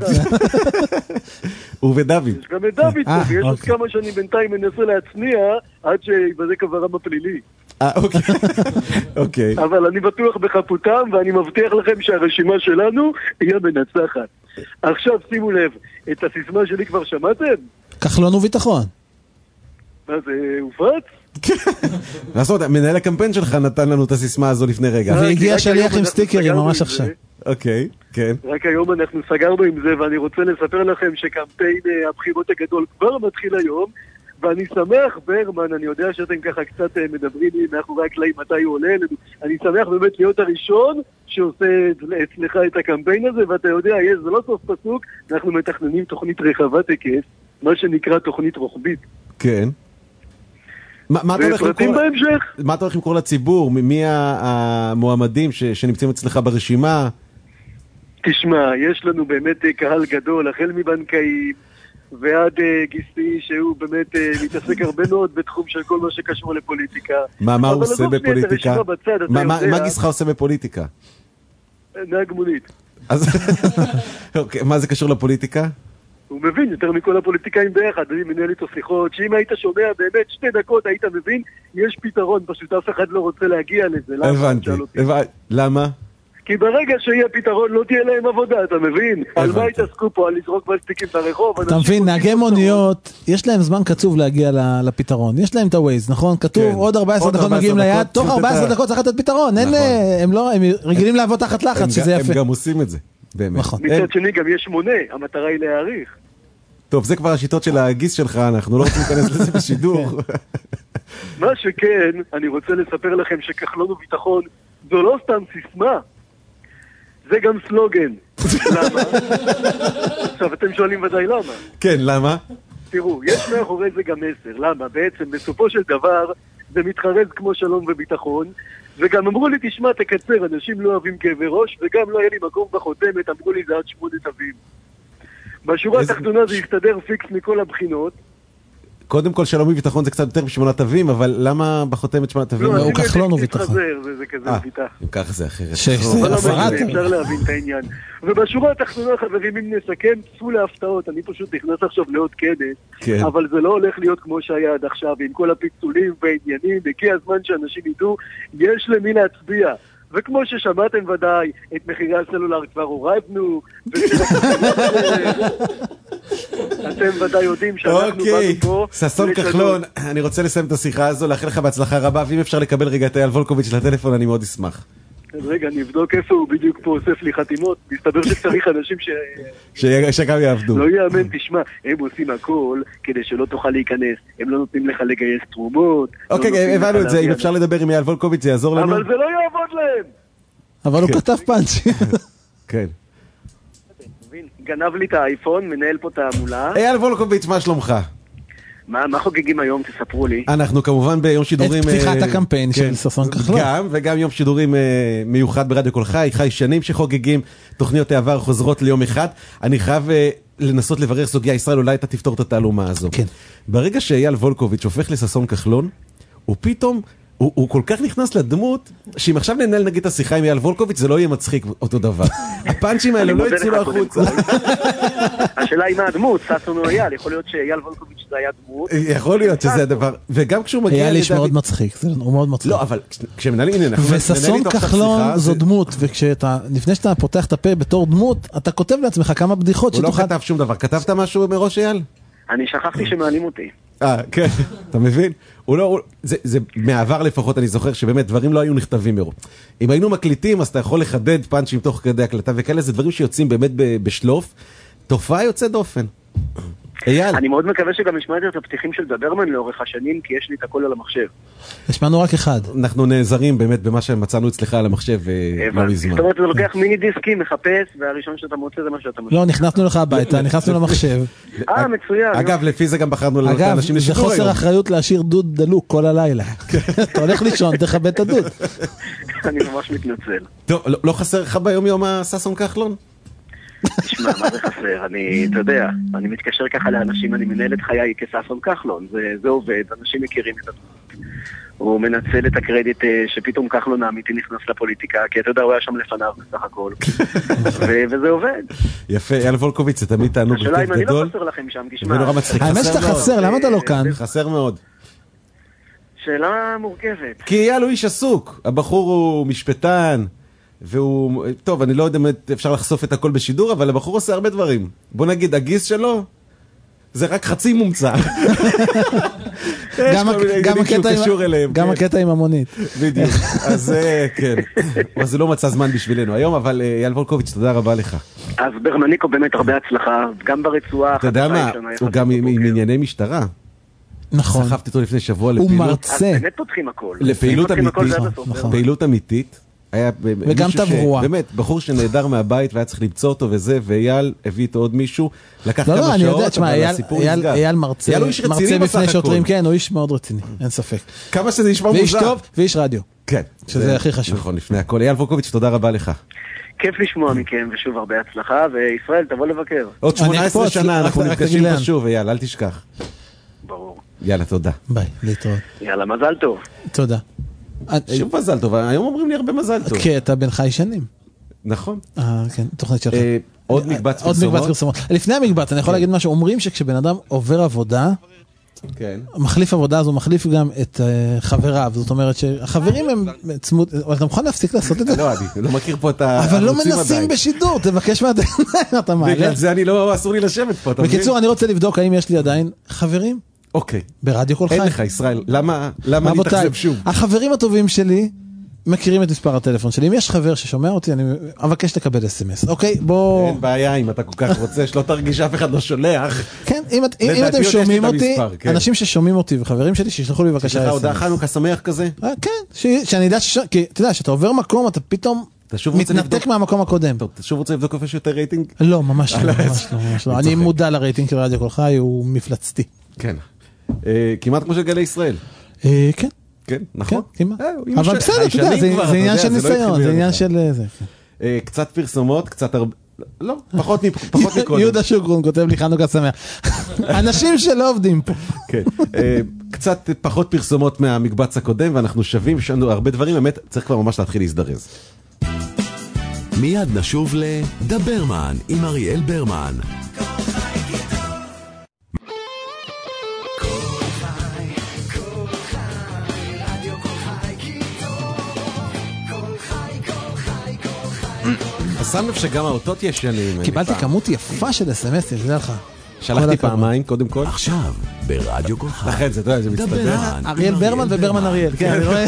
הוא ודוד. יש גם את דוד פה, ויש עוד כמה שאני בינתיים מנסה להצניע עד שיבזק עברם הפלילי. אה, אוקיי. אוקיי. אבל אני בטוח בחפותם, ואני מבטיח לכם שהרשימה שלנו היא המנצחת. עכשיו שימו לב, את הסיסמה שלי כבר שמעתם? כחלון וביטחון. מה זה, הופץ? לעשות, מנהל הקמפיין שלך נתן לנו את הסיסמה הזו לפני רגע. והגיע שליח עם סטיקרים ממש עכשיו. אוקיי, כן. רק היום אנחנו סגרנו עם זה, ואני רוצה לספר לכם שקמפיין הבחירות הגדול כבר מתחיל היום, ואני שמח, ברמן, אני יודע שאתם ככה קצת מדברים מאחורי הקלעים מתי הוא עולה אלינו, אני שמח באמת להיות הראשון שעושה אצלך את הקמפיין הזה, ואתה יודע, זה לא סוף פסוק, אנחנו מתכננים תוכנית רחבת היקף, מה שנקרא תוכנית רוחבית. כן. מה אתה הולך למכור לציבור? מי המועמדים שנמצאים אצלך ברשימה? תשמע, יש לנו באמת קהל גדול, החל מבנקאים ועד גיסי שהוא באמת מתעסק הרבה מאוד בתחום של כל מה שקשור לפוליטיקה. מה הוא עושה בפוליטיקה? מה גיסך עושה בפוליטיקה? נהג מונית. מה זה קשור לפוליטיקה? הוא מבין יותר מכל הפוליטיקאים ביחד, אני מנהל איתו שיחות, שאם היית שומע באמת שתי דקות היית מבין, יש פתרון, פשוט אף אחד לא רוצה להגיע לזה. הבנתי, למה? כי ברגע שיהיה פתרון לא תהיה להם עבודה, אתה מבין? על מה התעסקו פה, על לזרוק פלסטיקים ברחוב? אתה מבין, נהגי מוניות, יש להם זמן קצוב להגיע לפתרון, יש להם את הווייז, נכון? כתוב עוד ארבע עשרה דקות מגיעים ליד, תוך ארבע עשרה דקות צריך לתת פתרון, הם רגילים לעבוד תחת לחץ, שזה יפה. הם גם עושים את זה. מצד שני גם יש מונה, המטרה היא להעריך. טוב, זה כבר השיטות של הגיס שלך, אנחנו לא רוצים להיכנס לזה בשידור. מה שכן, אני רוצה לספר לכם שכחלון וביטחון זו לא סתם סיסמה, זה גם סלוגן. למה? עכשיו, אתם שואלים ודאי למה. כן, למה? תראו, יש מאחורי זה גם מסר. למה? בעצם, בסופו של דבר, זה מתחרז כמו שלום וביטחון, וגם אמרו לי, תשמע, תקצר, אנשים לא אוהבים כאבי ראש, וגם לא היה לי מקום בחותמת, אמרו לי, זה עד שמונה תווים. בשורה התחתונה זה יסתדר פיקס מכל הבחינות. קודם כל שלום וביטחון זה קצת יותר משמונה תווים, אבל למה בחותמת שמונה תווים? הוא כחלון וביטחון. זה כזה ביטה. אם ככה זה אחרת. אפשר להבין את העניין. ובשורה התחתונה, חברים, אם נסכם, צפו להפתעות. אני פשוט נכנס עכשיו לעוד כנס, אבל זה לא הולך להיות כמו שהיה עד עכשיו, עם כל הפיצולים והעניינים, הגיע הזמן שאנשים ידעו, יש למי להצביע. וכמו ששמעתם ודאי, את מחירי הסלולר כבר הורדנו, אתם ודאי יודעים שאנחנו באנו פה. ששון כחלון, אני רוצה לסיים את השיחה הזו, לאחל לך בהצלחה רבה, ואם אפשר לקבל רגע את אייל וולקוביץ' לטלפון, אני מאוד אשמח. רגע, אני אבדוק איפה הוא בדיוק פה אוסף לי חתימות, מסתבר שצריך אנשים ש... שגם יעבדו. לא יאמן, תשמע, הם עושים הכל כדי שלא תוכל להיכנס, הם לא נותנים לך לגייס תרומות. אוקיי, הבנו את זה, אם אפשר לדבר עם אייל וולקוביץ' זה יעזור לנו. אבל זה לא יעבוד להם. אבל הוא כתב פאנצ'י. כן. גנב לי את האייפון, מנהל פה את העמולה. אייל וולקוביץ', מה שלומך? מה, מה חוגגים היום? תספרו לי. אנחנו כמובן ביום שידורים... את פתיחת הקמפיין של ששון כחלון. גם, וגם יום שידורים מיוחד ברדיו כל חי, חי שנים שחוגגים, תוכניות העבר חוזרות ליום אחד. אני חייב לנסות לברר סוגיה, ישראל, אולי אתה תפתור את התעלומה הזו. כן. ברגע שאייל וולקוביץ' הופך לששון כחלון, הוא פתאום... הוא, הוא כל כך נכנס לדמות, שאם עכשיו ננהל נגיד את השיחה עם אייל וולקוביץ' זה לא יהיה מצחיק אותו דבר. הפאנצ'ים האלה לא יצאו החוצה. השאלה היא מה הדמות, ששון או אייל, יכול להיות שאייל וולקוביץ' זה היה דמות. יכול להיות שזה הדבר, וגם כשהוא מגיע... אייל איש מאוד מצחיק, הוא מאוד מצחיק. לא, אבל כשמנהלים, הנה, וששון כחלון זו דמות, ולפני שאתה פותח את הפה בתור דמות, אתה כותב לעצמך כמה בדיחות שתוכל... הוא לא כתב שום דבר, כתבת משהו מראש אייל? אני שכחתי שמעלים אותי. אה, כן, אתה מבין? הוא לא, זה, זה מעבר לפחות, אני זוכר שבאמת דברים לא היו נכתבים מראש. אם היינו מקליטים, אז אתה יכול לחדד פאנצ'ים תוך כדי הקלטה וכאלה, זה דברים שיוצאים באמת בשלוף. תופעה יוצאת דופן. אייל. אני מאוד מקווה שגם השמעתי את הפתיחים של דברמן לאורך השנים, כי יש לי את הכל על המחשב. השמענו רק אחד. אנחנו נעזרים באמת במה שמצאנו אצלך על המחשב לא מזמן. זאת אומרת, זה לוקח מיני דיסקים, מחפש, והראשון שאתה מוצא זה מה שאתה מוצא. לא, נכנסנו לך הביתה, נכנסנו למחשב. אה, מצוין. אגב, לפי זה גם בחרנו לאנשים לשידור היום. אגב, זה חוסר אחריות להשאיר דוד דלוק כל הלילה. אתה הולך לישון, תכבד את הדוד. אני ממש מתנצל. טוב, לא חסר לך ביום יום הששון כחלון? תשמע, מה זה חסר? אני, אתה יודע, אני מתקשר ככה לאנשים, אני מנהל את חיי כששון כחלון, זה, זה עובד, אנשים מכירים את הדברים. הוא מנצל את הקרדיט שפתאום כחלון האמיתי נכנס לפוליטיקה, כי אתה יודע, הוא היה שם לפניו בסך הכל. וזה עובד. יפה, אייל וולקוביץ, זה תמיד תענוג השאלה אם אני לא חסר לכם שם, תשמע. האמת שאתה חסר, למה אתה לא כאן? חסר מאוד. שאלה מורכבת. כי אייל הוא איש עסוק, הבחור הוא משפטן, והוא, טוב, אני לא יודע אם אפשר לחשוף את הכל בשידור, אבל הבחור עושה הרבה דברים. בוא נגיד, הגיס שלו, זה רק חצי מומצא. גם הקטע עם המונית. בדיוק. אז כן. אז זה לא מצא זמן בשבילנו היום, אבל אייל וולקוביץ, תודה רבה לך. אז ברמניקו באמת הרבה הצלחה, גם ברצועה. אתה יודע מה, הוא גם עם ענייני משטרה. נכון. סחפתי אותו לפני שבוע לפעילות. הוא מרצה. אז באמת פותחים הכל. לפעילות אמיתית. פעילות אמיתית. וגם תברוע. באמת, בחור שנהדר מהבית והיה צריך למצוא אותו וזה, ואייל הביא איתו עוד מישהו, לקח כמה שעות, לא, אני יודע, תשמע, אייל מרצה בפני שוטרים, כן, הוא איש מאוד רציני, אין ספק. כמה שזה נשמע מוזר. ואיש טוב, ואיש רדיו. כן. שזה הכי חשוב. נכון, לפני הכל. אייל וולקוביץ, תודה רבה לך. כיף לשמוע מכם, ושוב הרבה הצלחה, וישראל, תבוא לבקר. עוד שמונה עשרה שנה, אנחנו נפגשים פה שוב, אייל, אל תשכח. ברור. יאללה, תודה. ביי, להתראות. יאללה, מזל טוב. תודה. שוב מזל טוב, היום אומרים לי הרבה מזל טוב. כי אתה בן חי שנים. נכון. אה, כן, תוכנית שלך. עוד מקבץ פרסומות. עוד מקבץ פרסומות. לפני המקבץ, אני יכול להגיד משהו, אומרים שכשבן אדם עובר עבודה, מחליף עבודה, אז הוא מחליף גם את חבריו, זאת אומרת שהחברים הם צמוד, אבל אתה מוכן להפסיק לעשות את זה? לא, אני לא מכיר פה את הערוצים עדיין. אבל לא מנסים בשידור, תבקש מהדין, אתה מעלה. בגלל זה אני לא, אסור לי לשבת פה. בקיצור, אני רוצה לבדוק האם יש לי עדיין חברים. אוקיי. ברדיו כל חי. אין לך, ישראל. למה, למה אני תחזב שוב? החברים הטובים שלי מכירים את מספר הטלפון שלי. אם יש חבר ששומע אותי, אני אבקש לקבל אס אם אס. אוקיי, בוא... אין בעיה, אם אתה כל כך רוצה, שלא תרגיש אף אחד לא שולח. כן, אם אתם שומעים אותי, אנשים ששומעים אותי וחברים שלי, שישלחו לי בבקשה אס אם אס. יש לך הודעה חנוכה שמח כזה? כן, שאני יודע ש... כי אתה יודע, שאתה עובר מקום, אתה פתאום מתנתק מהמקום הקודם. טוב, אתה שוב רוצה לבדוק איפה שיותר רייטינג? לא, ממש לא, ממש לא. אני מודע לרייטינג של רדיו כל חי, הוא מפלצתי. כן. כמעט כמו של גלי ישראל. כן. כן, נכון. אבל בסדר, אתה יודע, זה עניין של ניסיון, זה עניין של זה. קצת פרסומות, קצת הרבה... לא, פחות מקודם. יהודה שוקרון כותב לי חנוכה שמח. אנשים שלא עובדים פה. כן. קצת פחות פרסומות מהמקבץ הקודם, ואנחנו שווים, יש לנו הרבה דברים, באמת צריך כבר ממש להתחיל להזדרז. מיד נשוב לדברמן עם אריאל ברמן. שם לב שגם האותות ישנים. קיבלתי כמות יפה של אס אם אס, תדע לך. שלחתי פעמיים, קודם כל. עכשיו, ברדיו כל חי. לכן, זה אתה יודע, זה מסתדר. אריאל ברמן וברמן אריאל. כן, אני רואה.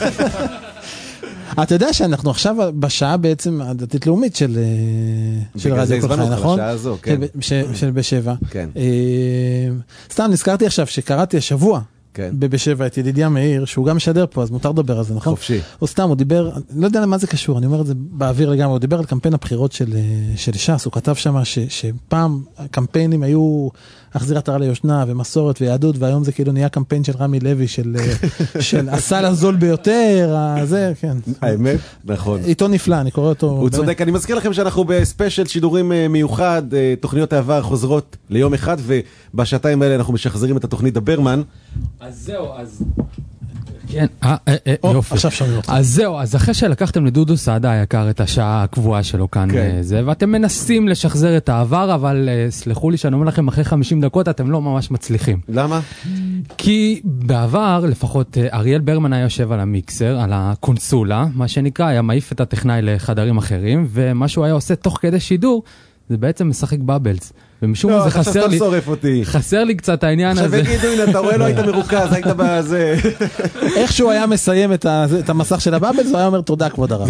אתה יודע שאנחנו עכשיו בשעה בעצם הדתית לאומית של רדיו כל חי, נכון? בשעה הזו, כן. של בשבע. כן. סתם נזכרתי עכשיו שקראתי השבוע. בשבע את ידידיה מאיר, שהוא גם משדר פה, אז מותר לדבר על זה, נכון? חופשי. או סתם, הוא דיבר, לא יודע למה זה קשור, אני אומר את זה באוויר לגמרי, הוא דיבר על קמפיין הבחירות של, של ש"ס, הוא כתב שם ש, שפעם הקמפיינים היו החזירת הרע ליושנה ומסורת ויהדות, והיום זה כאילו נהיה קמפיין של רמי לוי, של, של הסל הזול ביותר, זה, כן. האמת, נכון. עיתון נפלא, אני קורא אותו. הוא צודק, אני מזכיר לכם שאנחנו בספיישל שידורים מיוחד, תוכניות העבר חוזרות ליום אחד, ובשעתיים האלה אנחנו משחזרים את התוכנית דברמן. אז זהו, אז... כן, יופי. עכשיו שומעים אותך. אז זהו, אז אחרי שלקחתם לדודו סעדה היקר את השעה הקבועה שלו כאן, ואתם מנסים לשחזר את העבר, אבל סלחו לי שאני אומר לכם, אחרי חמישים דקות אתם לא ממש מצליחים. למה? כי בעבר, לפחות אריאל ברמן היה יושב על המיקסר, על הקונסולה, מה שנקרא, היה מעיף את הטכנאי לחדרים אחרים, ומה שהוא היה עושה תוך כדי שידור, זה בעצם משחק בבלס. ומשום מה זה חסר לי, חסר לי קצת העניין הזה. עכשיו הגידו, הנה, אתה רואה, לא היית מרוכז, היית בזה. איך שהוא היה מסיים את המסך של הבאבלס, הוא היה אומר תודה כבוד הרב.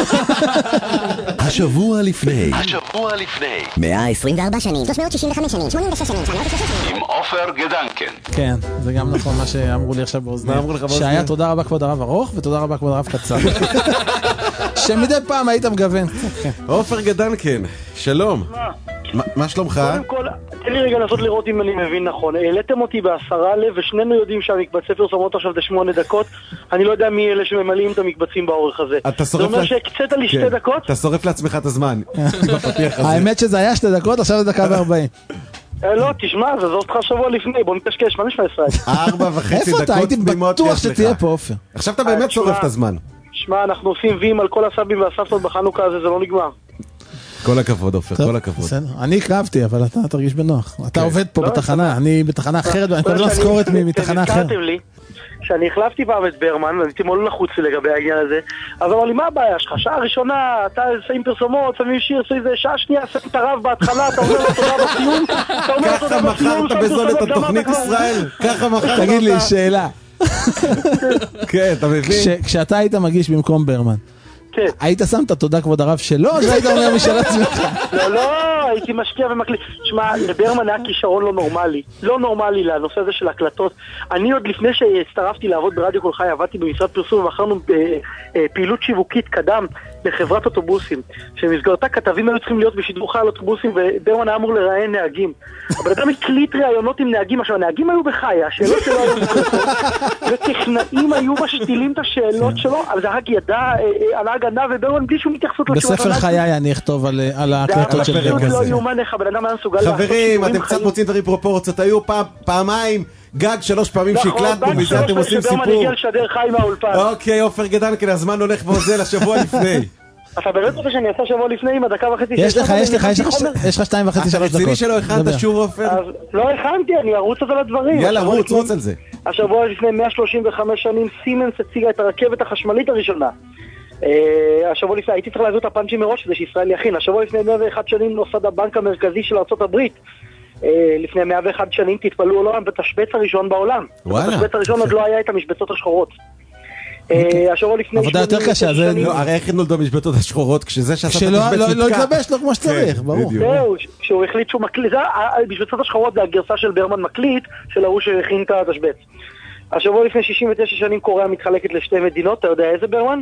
השבוע לפני. השבוע לפני. מאה עשרים וארבע שנים. שלוש מאות שישים וחמש שנים. שמונים ושש שנים. שמונה מאות ושש שנים. עם עופר גדנקן. כן, זה גם נכון מה שאמרו לי עכשיו באוזניים. שהיה תודה רבה כבוד הרב ארוך, ותודה רבה כבוד הרב קצר. שמדי פעם היית מגוון. עופר גדנקן, שלום. מה שלומך? קודם כל, תן לי רגע לנסות לראות אם אני מבין נכון. העליתם אותי בעשרה לב, ושנינו יודעים שהמקבצי פרסומות עכשיו זה שמונה דקות. אני לא יודע מי אלה שממלאים את המקבצים באורך הזה. זה אומר שהקצת לי שתי דקות? אתה שורף לעצמך את הזמן. האמת שזה היה שתי דקות, עכשיו זה דקה וארבעים. לא, תשמע, זה זאת לך שבוע לפני, בוא נקשקש, מה נשמע ישראל? ארבע וחצי דקות הייתי בטוח שתהיה פה, אופר. עכשיו אתה באמת שורף את הזמן. שמע, אנחנו עושים וים על כל הסבים והסבתות בחנוכה הזה, זה לא נגמר. כל הכבוד, אופר, כל הכבוד. אני הקרבתי, אבל אתה תרגיש בנוח. אתה עובד פה בתחנה, אני בתחנה אחרת, ואני כבר לא אזכורת מתחנה אחרת. שאני החלפתי פעם את ברמן, ואני הייתי מאוד לחוץ לגבי העניין הזה, אז אמר לי, מה הבעיה שלך? שעה ראשונה, אתה שמים פרסומות, שמים שיר, שמים זה, שעה שנייה, שמים את הרב בהתחלה, אתה אומר לו תודה בסיום, אתה אומר לו תודה בסיום, ככה מכרת בזול את התוכנית ישראל? ככה מכרת? תגיד לי, שאלה. כן, אתה מבין? כשאתה היית מגיש במקום ברמן, היית שם את התודה כבוד הרב שלו, או היית אומר משל עצמך? לא, לא, הייתי משקיע ומקליט. שמע, לברמן היה כישרון לא נורמלי. לא נורמלי לנושא הזה של הקלטות. אני עוד לפני שהצטרפתי לעבוד ברדיו כל חי, עבדתי במשרד פרסום, ואחרנו פעילות שיווקית קדם לחברת אוטובוסים, שמסגרתה כתבים היו צריכים להיות בשידור חי על אוטובוסים, וברמן היה אמור לראיין נהגים. אבל אדם הקליט ראיונות עם נהגים, עכשיו, הנהגים היו בחי, השאלות שלו היו בקלטות, וטכנאים היו משתילים את השאלות שלו, אבל זה רק ידע, הנהג ענה, וברמן בלי שום התייחסות לתשובות. בספר חיי אני אכתוב על ההקלטות של ברמן. לא יאומן איך, אבל אדם היה מסוגל חברים, אתם קצת מוצאים דברים פרופורציות, היו פעמיים, גג שלוש פעמים שהקלטנו, מזה אתם עושים סיפור. אוקיי, עופר גדנקן, הזמן הולך ועוזל השבוע לפני. אתה באמת רוצה שאני אעשה שבוע לפני עם הדקה וחצי? יש לך, יש לך, יש לך שתיים וחצי, שלוש דקות. הרציני שלא הכנת שוב, עופר? לא הכנתי, אני ארוץ על הדברים. יאללה, רוץ, רוץ על זה. השבוע לפני מאה שלושים וחמש שנים סימנס הציגה את הרכבת החשמלית הראשונה. השבוע לפני, הייתי צריך להביא את הפאנצ'ים מראש כדי שישראל יכין. השבוע לפני מאה ואחת שנים נוסד הבנק המרכזי של ארצות הברית. לפני מאה ואחת שנים תתפלאו או לא, בתשבץ הראשון בעולם. בתשבץ הראשון עוד לא היה את המשבצות השחורות. השבוע לפני... עבודה יותר קשה, זה... הרי איך נולדו המשבצות השחורות כשזה שעשה את המשבץ נתקע? לא התלבש לו כמו שצריך, ברור. זהו, כשהוא החליט שהוא מקליט, המשבצות השחורות זה הגרסה של ברמן מקליט, של ההוא שהכין את התשבץ. השבוע לפני שישים ותשע שנים קוריאה מתחלקת לשתי מדינות, אתה יודע איזה ברמן?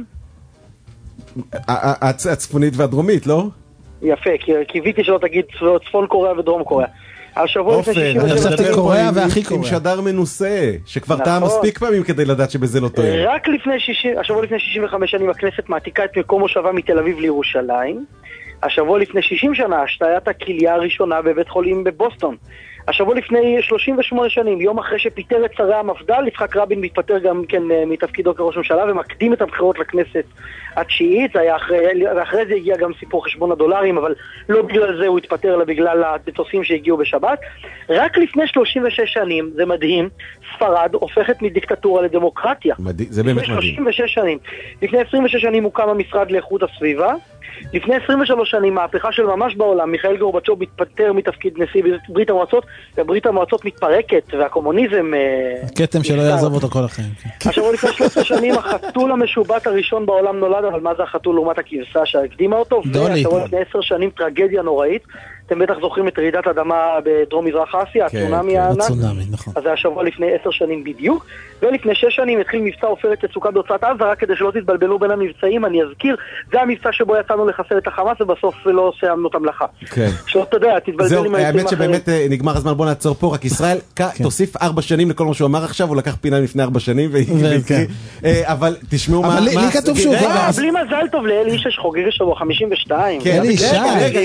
הצפונית והדרומית, לא? יפה, כי קיוויתי שלא תגיד צפון קוריאה ודרום קוריאה. השבוע לפני שישים ותשע קוריאה והכי קוריאה. עם שדר מנוסה, שכבר טעה מספיק פעמים כדי לדעת שבזה לא טועה. רק לפני שישים, השבוע לפני שישים וחמש שנים הכנסת מעתיקה את מקום מושבה מתל אביב לירושלים. השבוע לפני שישים שנה, השתיית הכליה הראשונה בבית חולים בבוסטון. השבוע לפני שלושים ושמונה שנים, יום אחרי שפיטר את שרי המפד"ל, יצחק רבין מתפטר גם כן מתפקידו כראש ממשלה ומקדים את הבחירות לכנסת התשיעית. ואחרי זה הגיע גם סיפור חשבון הדולרים, אבל לא בגלל זה הוא התפטר, אלא בגלל המטוסים שהגיעו בשבת. רק לפני שלושים ושש שנים, זה מדהים, ספרד הופכת מדיקטטורה לדמוקרטיה. מדהים, זה באמת מדהים. שלושים ושש שנים. לפני עשרים ושש שנים הוקם המשרד לאיכות הסביבה. לפני עשרים ושלוש שנים, מהפכה של ממש בעולם, מיכאל גורבצ'וב מתפטר מתפקיד נשיא ברית המועצות, וברית המועצות מתפרקת, והקומוניזם... הקטם שלא יעזוב אותו כל החיים. עכשיו, לפני שלוש עשרה שנים, החתול המשובט הראשון בעולם נולד, אבל מה זה החתול לעומת הכבשה שהקדימה אותו? דולי. ועכשיו, לפני עשר שנים, טרגדיה נוראית. אתם בטח זוכרים את רעידת אדמה בדרום מזרח אסיה, הצונאמי הענק. הצונאמי, נכון. אז זה השבוע לפני עשר שנים בדיוק, ולפני שש שנים התחיל מבצע עופרת יצוקה ברצועת עזה, רק כדי שלא תתבלבלו בין המבצעים, אני אזכיר, זה המבצע שבו יצאנו לחסל את החמאס, ובסוף לא סיימנו את המלאכה. כן. שלא אתה יודע, תתבלבל עם המבצעים האמת שבאמת נגמר הזמן, בוא נעצור פה, רק ישראל, תוסיף ארבע שנים לכל מה שהוא אמר עכשיו, הוא לקח פינה לפני ארבע שנים, אבל תשמעו מה... אבל לי כתוב שהוא... בלי מזל טוב לאלי איש שחוגג השבוע חמישים ושתיים. אלי איש.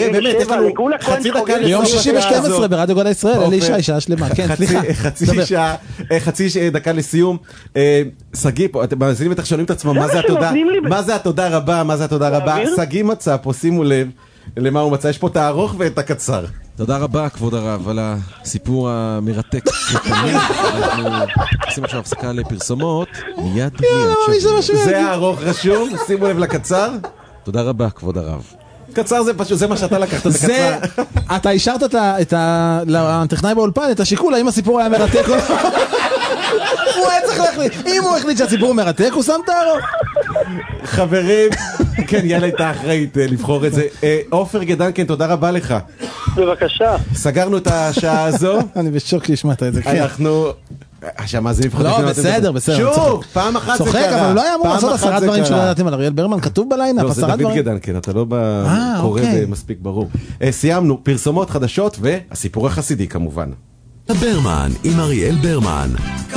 ביום שישי ושתים עשרה ברדיו גלי ישראל, אלי ישי, שעה שלמה, כן, סליחה. חצי שעה, חצי דקה לסיום. סגי פה, אתם מאזינים בטח שואלים את עצמם, מה זה התודה? מה זה התודה רבה? מה זה התודה רבה? סגי מצא פה, שימו לב למה הוא מצא, יש פה את הארוך ואת הקצר. תודה רבה, כבוד הרב, על הסיפור המרתק. אנחנו עושים עכשיו הפסקה לפרסומות, מיד מיד. זה הארוך רשום, שימו לב לקצר. תודה רבה, כבוד הרב. קצר זה פשוט, זה מה שאתה לקחת בקצר. אתה השארת את הטכנאי באולפן, את השיקול, האם הסיפור היה מרתק או לא? הוא היה צריך להחליט, אם הוא החליט שהסיפור מרתק, הוא שם את הארוך. חברים, כן, יאללה הייתה אחראית לבחור את זה. עופר גדנקן, תודה רבה לך. בבקשה. סגרנו את השעה הזו. אני בשוק שהשמעת את זה. אנחנו שהמאזינים לפחות... לא, בסדר, בסדר. שוב, פעם אחת זה קרה. צוחק, אבל הוא לא היה אמור לעשות עשרה דברים שלא ידעתם על אריאל ברמן, כתוב בליינאפ, לא, זה עשרה דוד דברים. גדן, כן, אתה לא קורא מספיק ברור. סיימנו, פרסומות חדשות והסיפור החסידי כמובן. ברמן עם אריאל ברמן.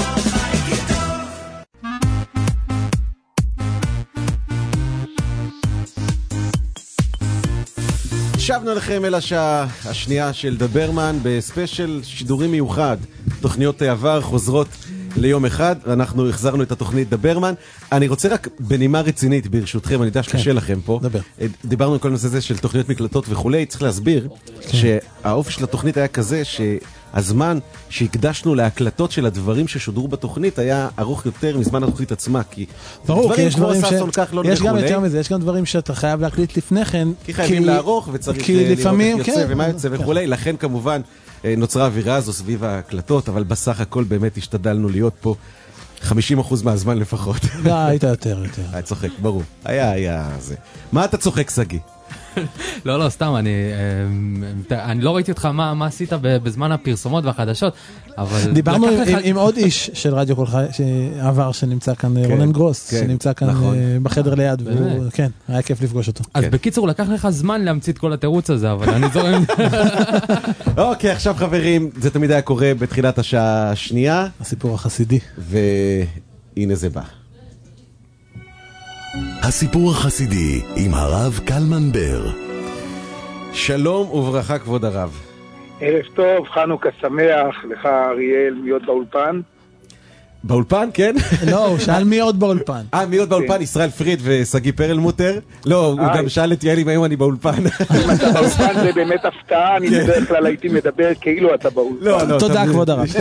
שבנו לכם אל השעה השנייה של דברמן בספיישל שידורים מיוחד. תוכניות העבר חוזרות ליום אחד, ואנחנו החזרנו את התוכנית דברמן. אני רוצה רק בנימה רצינית ברשותכם, אני יודע שקשה לכם פה. דבר. דיברנו על כל נושא זה של תוכניות מקלטות וכולי, צריך להסביר שהאופי של התוכנית היה כזה שהזמן שהקדשנו להקלטות של הדברים ששודרו בתוכנית היה ארוך יותר מזמן התוכנית עצמה, כי ברור, כי יש דברים ש... יש גם יותר מזה, יש גם דברים שאתה חייב להקליט לפני כן, כי חייבים לערוך וצריך לראות איך יוצא ומה יוצא וכולי, לכן כמובן נוצרה אווירה הזו סביב ההקלטות, אבל בסך הכל באמת השתדלנו להיות פה חמישים אחוז מהזמן לפחות. לא, היית יותר, יותר. היית צוחק, ברור. היה, היה זה. מה אתה צוחק, סגי? לא, לא, סתם, אני, אני לא ראיתי אותך מה, מה עשית בזמן הפרסומות והחדשות, אבל... דיברנו עם, לך... עם עוד איש של רדיו כל חי, שעבר, שנמצא כאן, כן, רונן גרוס, כן, שנמצא כאן נכון. בחדר ליד, והוא, כן, היה כיף לפגוש אותו. אז כן. בקיצור, לקח לך זמן להמציא את כל התירוץ הזה, אבל אני זורם... אוקיי, עכשיו חברים, זה תמיד היה קורה בתחילת השעה השנייה. הסיפור החסידי. והנה זה בא. הסיפור החסידי עם הרב קלמן בר. שלום וברכה כבוד הרב. ערב טוב, חנוכה שמח, לך אריאל, מי עוד באולפן? באולפן, כן? לא, הוא שאל מי עוד באולפן. אה, מי עוד באולפן? ישראל פריד וסגי פרלמוטר? לא, הוא גם שאל את יאלי מהיום אני באולפן. אם אתה באולפן זה באמת הפתעה, אני בדרך כלל הייתי מדבר כאילו אתה באולפן. תודה כבוד הרב.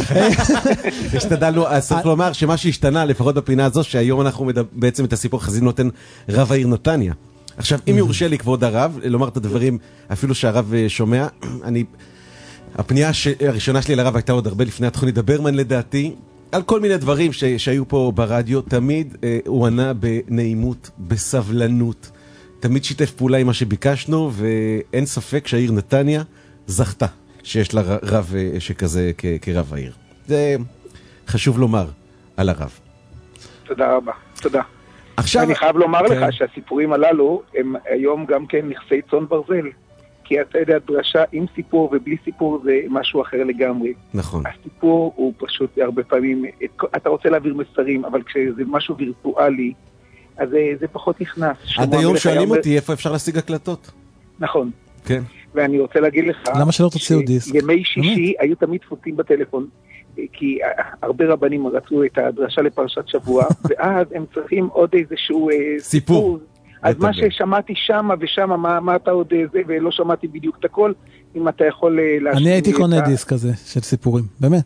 השתדלנו, צריך לומר שמה שהשתנה, לפחות בפינה הזו, שהיום אנחנו בעצם את הסיפור החסידי נותן רב העיר נתניה. עכשיו, אם יורשה לי כבוד הרב, לומר את הדברים, אפילו שהרב שומע, אני... הפנייה הראשונה שלי לרב הייתה עוד הרבה לפני התוכנית דברמן לדעתי, על כל מיני דברים ש, שהיו פה ברדיו, תמיד אה, הוא ענה בנעימות, בסבלנות, תמיד שיתף פעולה עם מה שביקשנו, ואין ספק שהעיר נתניה זכתה שיש לה רב אה, שכזה כ, כרב העיר. זה חשוב לומר על הרב. תודה רבה, תודה. עכשיו... אני חייב לומר כן. לך שהסיפורים הללו הם היום גם כן נכסי צאן ברזל. כי אתה יודע, דרשה עם סיפור ובלי סיפור זה משהו אחר לגמרי. נכון. הסיפור הוא פשוט הרבה פעמים, אתה רוצה להעביר מסרים, אבל כשזה משהו וירטואלי, אז זה, זה פחות נכנס. עד היום שואלים אותי איפה אפשר להשיג הקלטות. נכון. כן. ואני רוצה להגיד לך, למה שלא תוציאו דיסק? ימי שישי היו תמיד תפוצים בטלפון, כי הרבה רבנים רצו את הדרשה לפרשת שבוע, ואז הם צריכים עוד איזשהו סיפור. אז מה ששמעתי שמה ושמה, מה, מה אתה עוד זה, ולא שמעתי בדיוק את הכל, אם אתה יכול להשמיע... אני הייתי קונה דיסק כזה של סיפורים, באמת.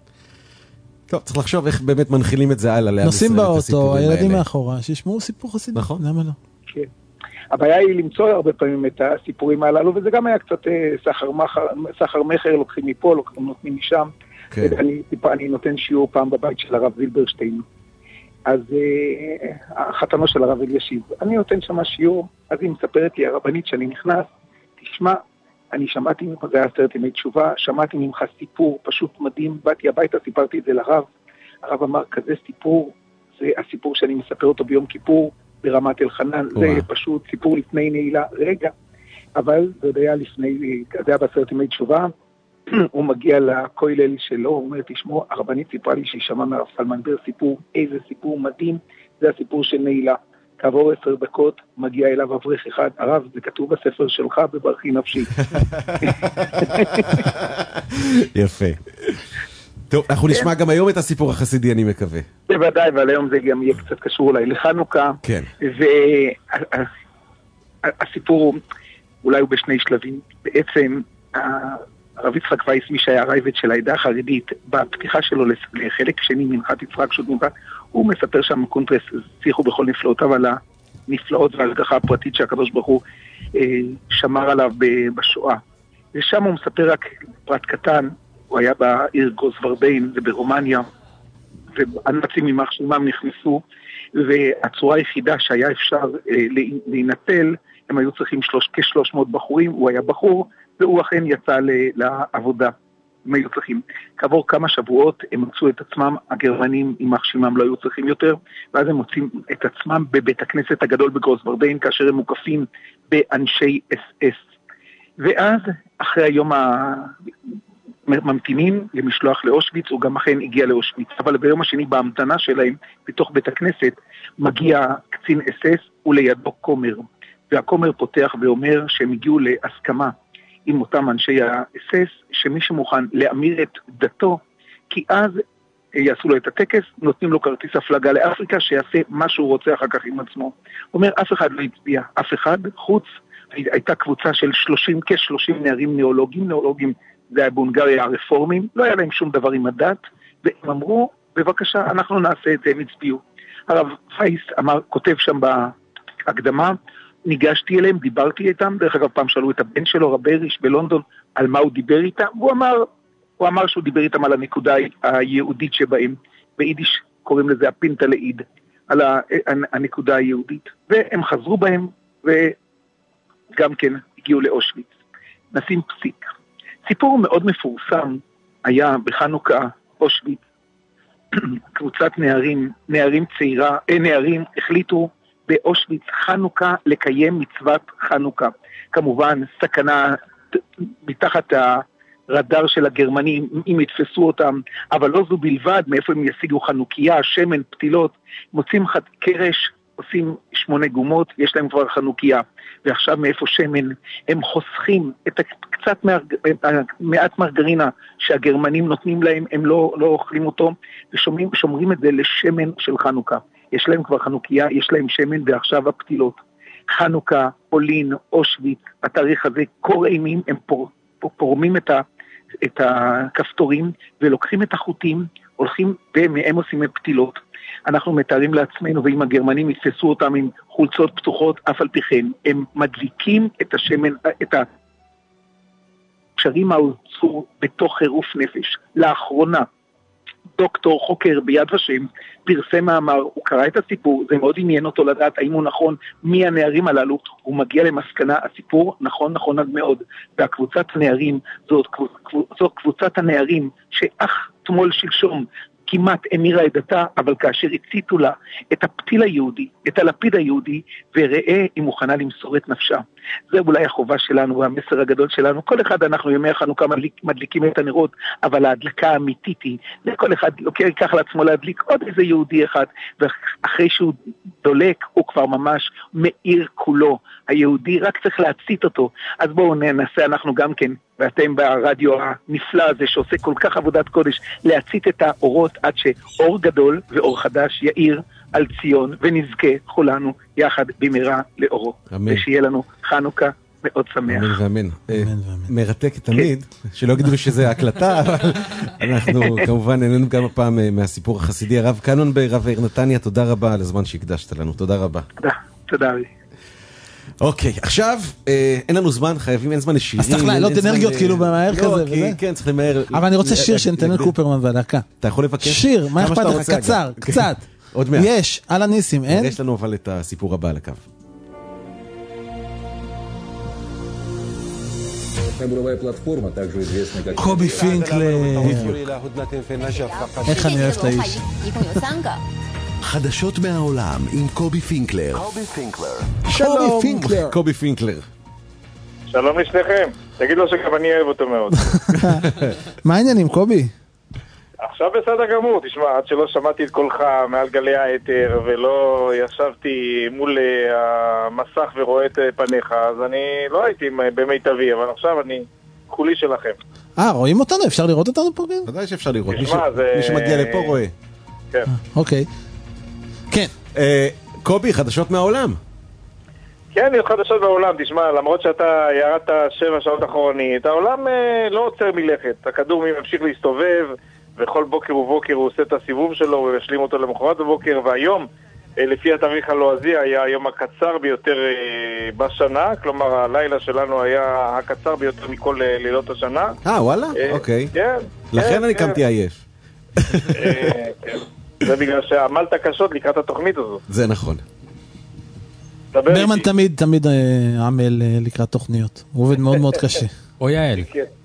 טוב, צריך לחשוב איך באמת מנחילים את זה הלאה. נוסעים באוטו, הילדים מאחורה, שישמעו סיפור חסידי. נכון. למה לא? כן. הבעיה היא למצוא הרבה פעמים את הסיפורים הללו, וזה גם היה קצת סחר, סחר מחר, לוקחים מפה, לוקחים נותנים משם. כן. אני, אני נותן שיעור פעם בבית של הרב זילברשטיין. אז החתנו של הרב אלישיב, אני נותן שם שיעור, אז היא מספרת לי הרבנית שאני נכנס, תשמע, אני שמעתי ממך, זה היה עשרת ימי תשובה, שמעתי ממך סיפור פשוט מדהים, באתי הביתה, סיפרתי את זה לרב, הרב אמר, כזה סיפור, זה הסיפור שאני מספר אותו ביום כיפור, ברמת אלחנן, זה פשוט סיפור לפני נעילה, רגע, אבל זה היה לפני, זה היה בעשרת ימי תשובה, הוא מגיע לכולל שלו, הוא אומר, תשמעו, הרבנית סיפרה לי שהיא שמעה מהרב קלמן בר סיפור, איזה סיפור מדהים, זה הסיפור של נעילה. כעבור עשר דקות, מגיע אליו אברך אחד, הרב, זה כתוב בספר שלך, בברכי נפשי. יפה. טוב, אנחנו נשמע גם היום את הסיפור החסידי, אני מקווה. בוודאי, אבל היום זה גם יהיה קצת קשור אולי לחנוכה. כן. והסיפור אולי הוא בשני שלבים. בעצם, הרב יצחק וייס, מי שהיה הרייבד של העדה החרדית, בפתיחה שלו לחלק שני מנחת יצחק שוט מנחת, הוא מספר שם קונטרס, הצליחו בכל נפלאותיו על הנפלאות וההשגחה הפרטית שהקדוש ברוך הוא אה, שמר עליו בשואה. ושם הוא מספר רק פרט קטן, הוא היה בעיר גוזוורדיין, זה ברומניה, והנאצים ממח שמם נכנסו, והצורה היחידה שהיה אפשר אה, להינטל, הם היו צריכים שלוש, כשלוש מאות בחורים, הוא היה בחור, והוא אכן יצא לעבודה. הם היו צריכים. כעבור כמה שבועות הם מצאו את עצמם, הגרמנים עם מחשימם לא היו צריכים יותר, ואז הם מוצאים את עצמם בבית הכנסת הגדול בגרוסברדיין, כאשר הם מוקפים באנשי אס אס. ואז, אחרי היום הממתינים למשלוח לאושוויץ, הוא גם אכן הגיע לאושוויץ. אבל ביום השני בהמתנה שלהם, בתוך בית הכנסת, מגיע קצין אס אס ולידו כומר. והכומר פותח ואומר שהם הגיעו להסכמה עם אותם אנשי ה-אס אס, שמי שמוכן להמיר את דתו, כי אז יעשו לו את הטקס, נותנים לו כרטיס הפלגה לאפריקה, שיעשה מה שהוא רוצה אחר כך עם עצמו. הוא אומר, אף אחד לא הצביע, אף אחד, חוץ, הייתה קבוצה של שלושים, כ-שלושים נערים ניאולוגים, ניאולוגים זה היה בהונגריה הרפורמים, לא היה להם שום דבר עם הדת, והם אמרו, בבקשה, אנחנו נעשה את זה, הם הצביעו. הרב פייס אמר, כותב שם בהקדמה, ניגשתי אליהם, דיברתי איתם, דרך אגב פעם שאלו את הבן שלו, רב אריש בלונדון, על מה הוא דיבר איתם, והוא אמר, הוא אמר שהוא דיבר איתם על הנקודה היהודית שבהם, ביידיש קוראים לזה הפינטה לאיד, על הנקודה היהודית, והם חזרו בהם, וגם כן הגיעו לאושוויץ. נשים פסיק. סיפור מאוד מפורסם היה בחנוכה אושוויץ, קבוצת נערים, נערים צעירה, נערים החליטו באושוויץ חנוכה לקיים מצוות חנוכה. כמובן, סכנה מתחת הרדאר של הגרמנים, אם יתפסו אותם, אבל לא זו בלבד, מאיפה הם ישיגו חנוכיה, שמן, פתילות, מוצאים חד קרש, עושים שמונה גומות, יש להם כבר חנוכיה, ועכשיו מאיפה שמן, הם חוסכים את קצת מעט מרגרינה שהגרמנים נותנים להם, הם לא, לא אוכלים אותו, ושומרים, שומרים את זה לשמן של חנוכה. יש להם כבר חנוכיה, יש להם שמן, ועכשיו הפתילות. חנוכה, פולין, אושוויץ, התאריך הזה, קור אימים, הם פור, פורמים את, ה, את הכפתורים, ולוקחים את החוטים, הולכים, והם עושים פתילות. אנחנו מתארים לעצמנו, ואם הגרמנים יתפסו אותם עם חולצות פתוחות, אף על פי כן, הם מדליקים את השמן, את הקשרים האוצור בתוך חירוף נפש. לאחרונה, דוקטור חוקר ביד ושם, פרסם מאמר, הוא קרא את הסיפור, זה מאוד עניין אותו לדעת האם הוא נכון, מי הנערים הללו, הוא מגיע למסקנה, הסיפור נכון, נכון עד מאוד, והקבוצת הנערים, זאת, זאת קבוצת הנערים, שאך תמול שלשום, כמעט אמירה את דתה, אבל כאשר הציתו לה את הפתיל היהודי, את הלפיד היהודי, וראה היא מוכנה למסור את נפשה. זה אולי החובה שלנו והמסר הגדול שלנו. כל אחד אנחנו ימי החנוכה מדליק, מדליקים את הנרות, אבל ההדלקה האמיתית היא, לכל אחד לוקח ייקח לעצמו להדליק עוד איזה יהודי אחד, ואחרי שהוא דולק הוא כבר ממש מאיר כולו. היהודי רק צריך להצית אותו. אז בואו ננסה אנחנו גם כן, ואתם ברדיו הנפלא הזה שעושה כל כך עבודת קודש, להצית את האורות עד שאור גדול ואור חדש יאיר על ציון, ונזכה כולנו יחד במהרה לאורו. אמן. ושיהיה לנו חנוכה מאוד שמח. אמן ואמן. מרתק תמיד, שלא יגידו שזה הקלטה, אבל אנחנו כמובן נהנינו גם הפעם מהסיפור החסידי. הרב קנון ברב העיר נתניה, תודה רבה על הזמן שהקדשת לנו. תודה רבה. תודה. תודה רבה. אוקיי, עכשיו אין לנו זמן, חייבים, אין זמן לשירים. אז צריך לעלות אנרגיות כאילו במהר כזה. כן, צריך למהר. אבל אני רוצה שיר שניתן לקופרמן והדקה. אתה יכול לבקש? שיר, מה אכפת לך? קצר, קצת. עוד מעט. יש, על הניסים, אין? יש לנו אבל את הסיפור הבא על הקו. קובי פינקלר. איך אני אוהב את האיש. חדשות מהעולם עם קובי פינקלר. שלום, קובי פינקלר. שלום לשניכם. תגיד לו שגם אני אוהב אותו מאוד. מה העניינים, קובי? עכשיו בסדר גמור, תשמע, עד שלא שמעתי את קולך מעל גלי האתר ולא ישבתי מול המסך ורואה את פניך, אז אני לא הייתי במיטבי, אבל עכשיו אני כולי שלכם. אה, רואים אותנו? אפשר לראות אותנו פה? ודאי שאפשר לראות. מי שמגיע לפה רואה. כן. אוקיי. כן. קובי, חדשות מהעולם. כן, יש חדשות בעולם, תשמע, למרות שאתה ירדת שבע שעות אחרונית, העולם לא עוצר מלכת, הכדור ממשיך להסתובב, וכל בוקר ובוקר הוא עושה את הסיבוב שלו, וישלים אותו למחרת בבוקר, והיום, לפי התאריך הלועזי, היה היום הקצר ביותר בשנה, כלומר, הלילה שלנו היה הקצר ביותר מכל לילות השנה. אה, וואלה? אוקיי. כן. לכן אני קמתי עייף. כן. זה בגלל שעמלת קשות לקראת התוכנית הזו. זה נכון. ברמן תמיד, תמיד עמל לקראת תוכניות. הוא עובד מאוד מאוד קשה. או יעל.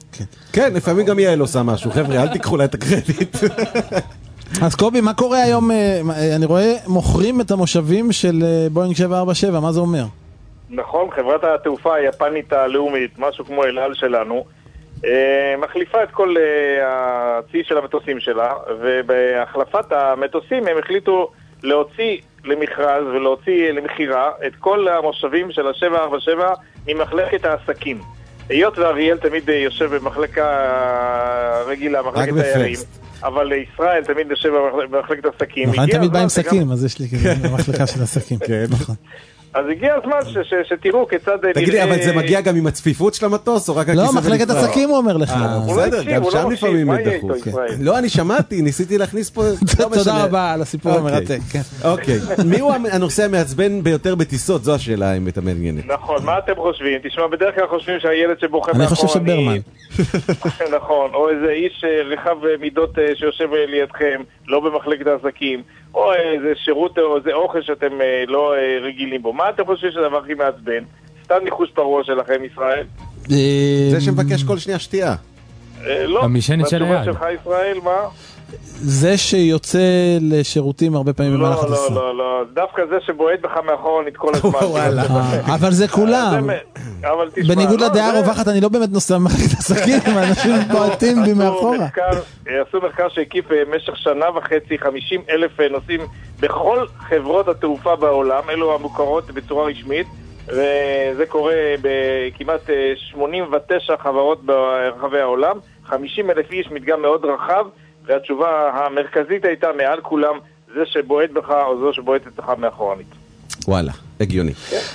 כן, לפעמים גם יעל עושה משהו. חבר'ה, אל תיקחו לה את הקרדיט. אז קובי, מה קורה היום? אני רואה מוכרים את המושבים של בואינג שבע ארבע שבע, מה זה אומר? נכון, חברת התעופה היפנית הלאומית, משהו כמו אל על שלנו, מחליפה את כל הצי של המטוסים שלה, ובהחלפת המטוסים הם החליטו להוציא למכרז ולהוציא למחירה את כל המושבים של ה-שבע ארבע שבע ממחלקת העסקים. היות ואריאל תמיד יושב במחלקה רגילה, מחלקת תיירים, אבל ישראל תמיד יושב במחלקת עסקים. אני תמיד בא עם סכים, אז יש לי כזה במחלקה של עסקים. נכון. אז הגיע הזמן שתראו כיצד נראה... תגידי, אבל זה מגיע גם עם הצפיפות של המטוס, או רק הכיסא לא, מחלקת עסקים הוא אומר לך. בסדר, גם שם לפעמים דחוף. לא, אני שמעתי, ניסיתי להכניס פה... תודה רבה על הסיפור המרתק. אוקיי, מי הוא הנושא המעצבן ביותר בטיסות? זו השאלה האמת המעניינת. נכון, מה אתם חושבים? תשמע, בדרך כלל חושבים שהילד שבוחר מאחור... אני חושב שברמן. נכון, או איזה איש רחב מידות שיושב לידכם, לא במחלקת העסקים, או איזה שירות או איזה אוכל שאתם לא רגילים בו. מה אתם חושבים שהדבר הכי מעצבן? סתם ניחוש פרוע שלכם, ישראל? זה שמבקש כל שנייה שתייה. לא, בתשובה שלך, ישראל, מה? זה שיוצא לשירותים הרבה פעמים במהלך הטיסה. לא, לא, לא, דווקא זה שבועט בך מאחורנית כל הזמן. אבל זה כולם. בניגוד לדעה הרווחת, אני לא באמת נוסע במערכת עסקים, האנשים בועטים בי מאחורה. עשו מחקר שהקיף במשך שנה וחצי חמישים אלף נוסעים בכל חברות התעופה בעולם, אלו המוכרות בצורה רשמית, וזה קורה בכמעט שמונים ותשע חברות ברחבי העולם, חמישים אלף איש, מדגם מאוד רחב, והתשובה המרכזית הייתה מעל כולם, זה שבועט בך או זו שבועטת בך מאחורנית. וואלה, הגיוני.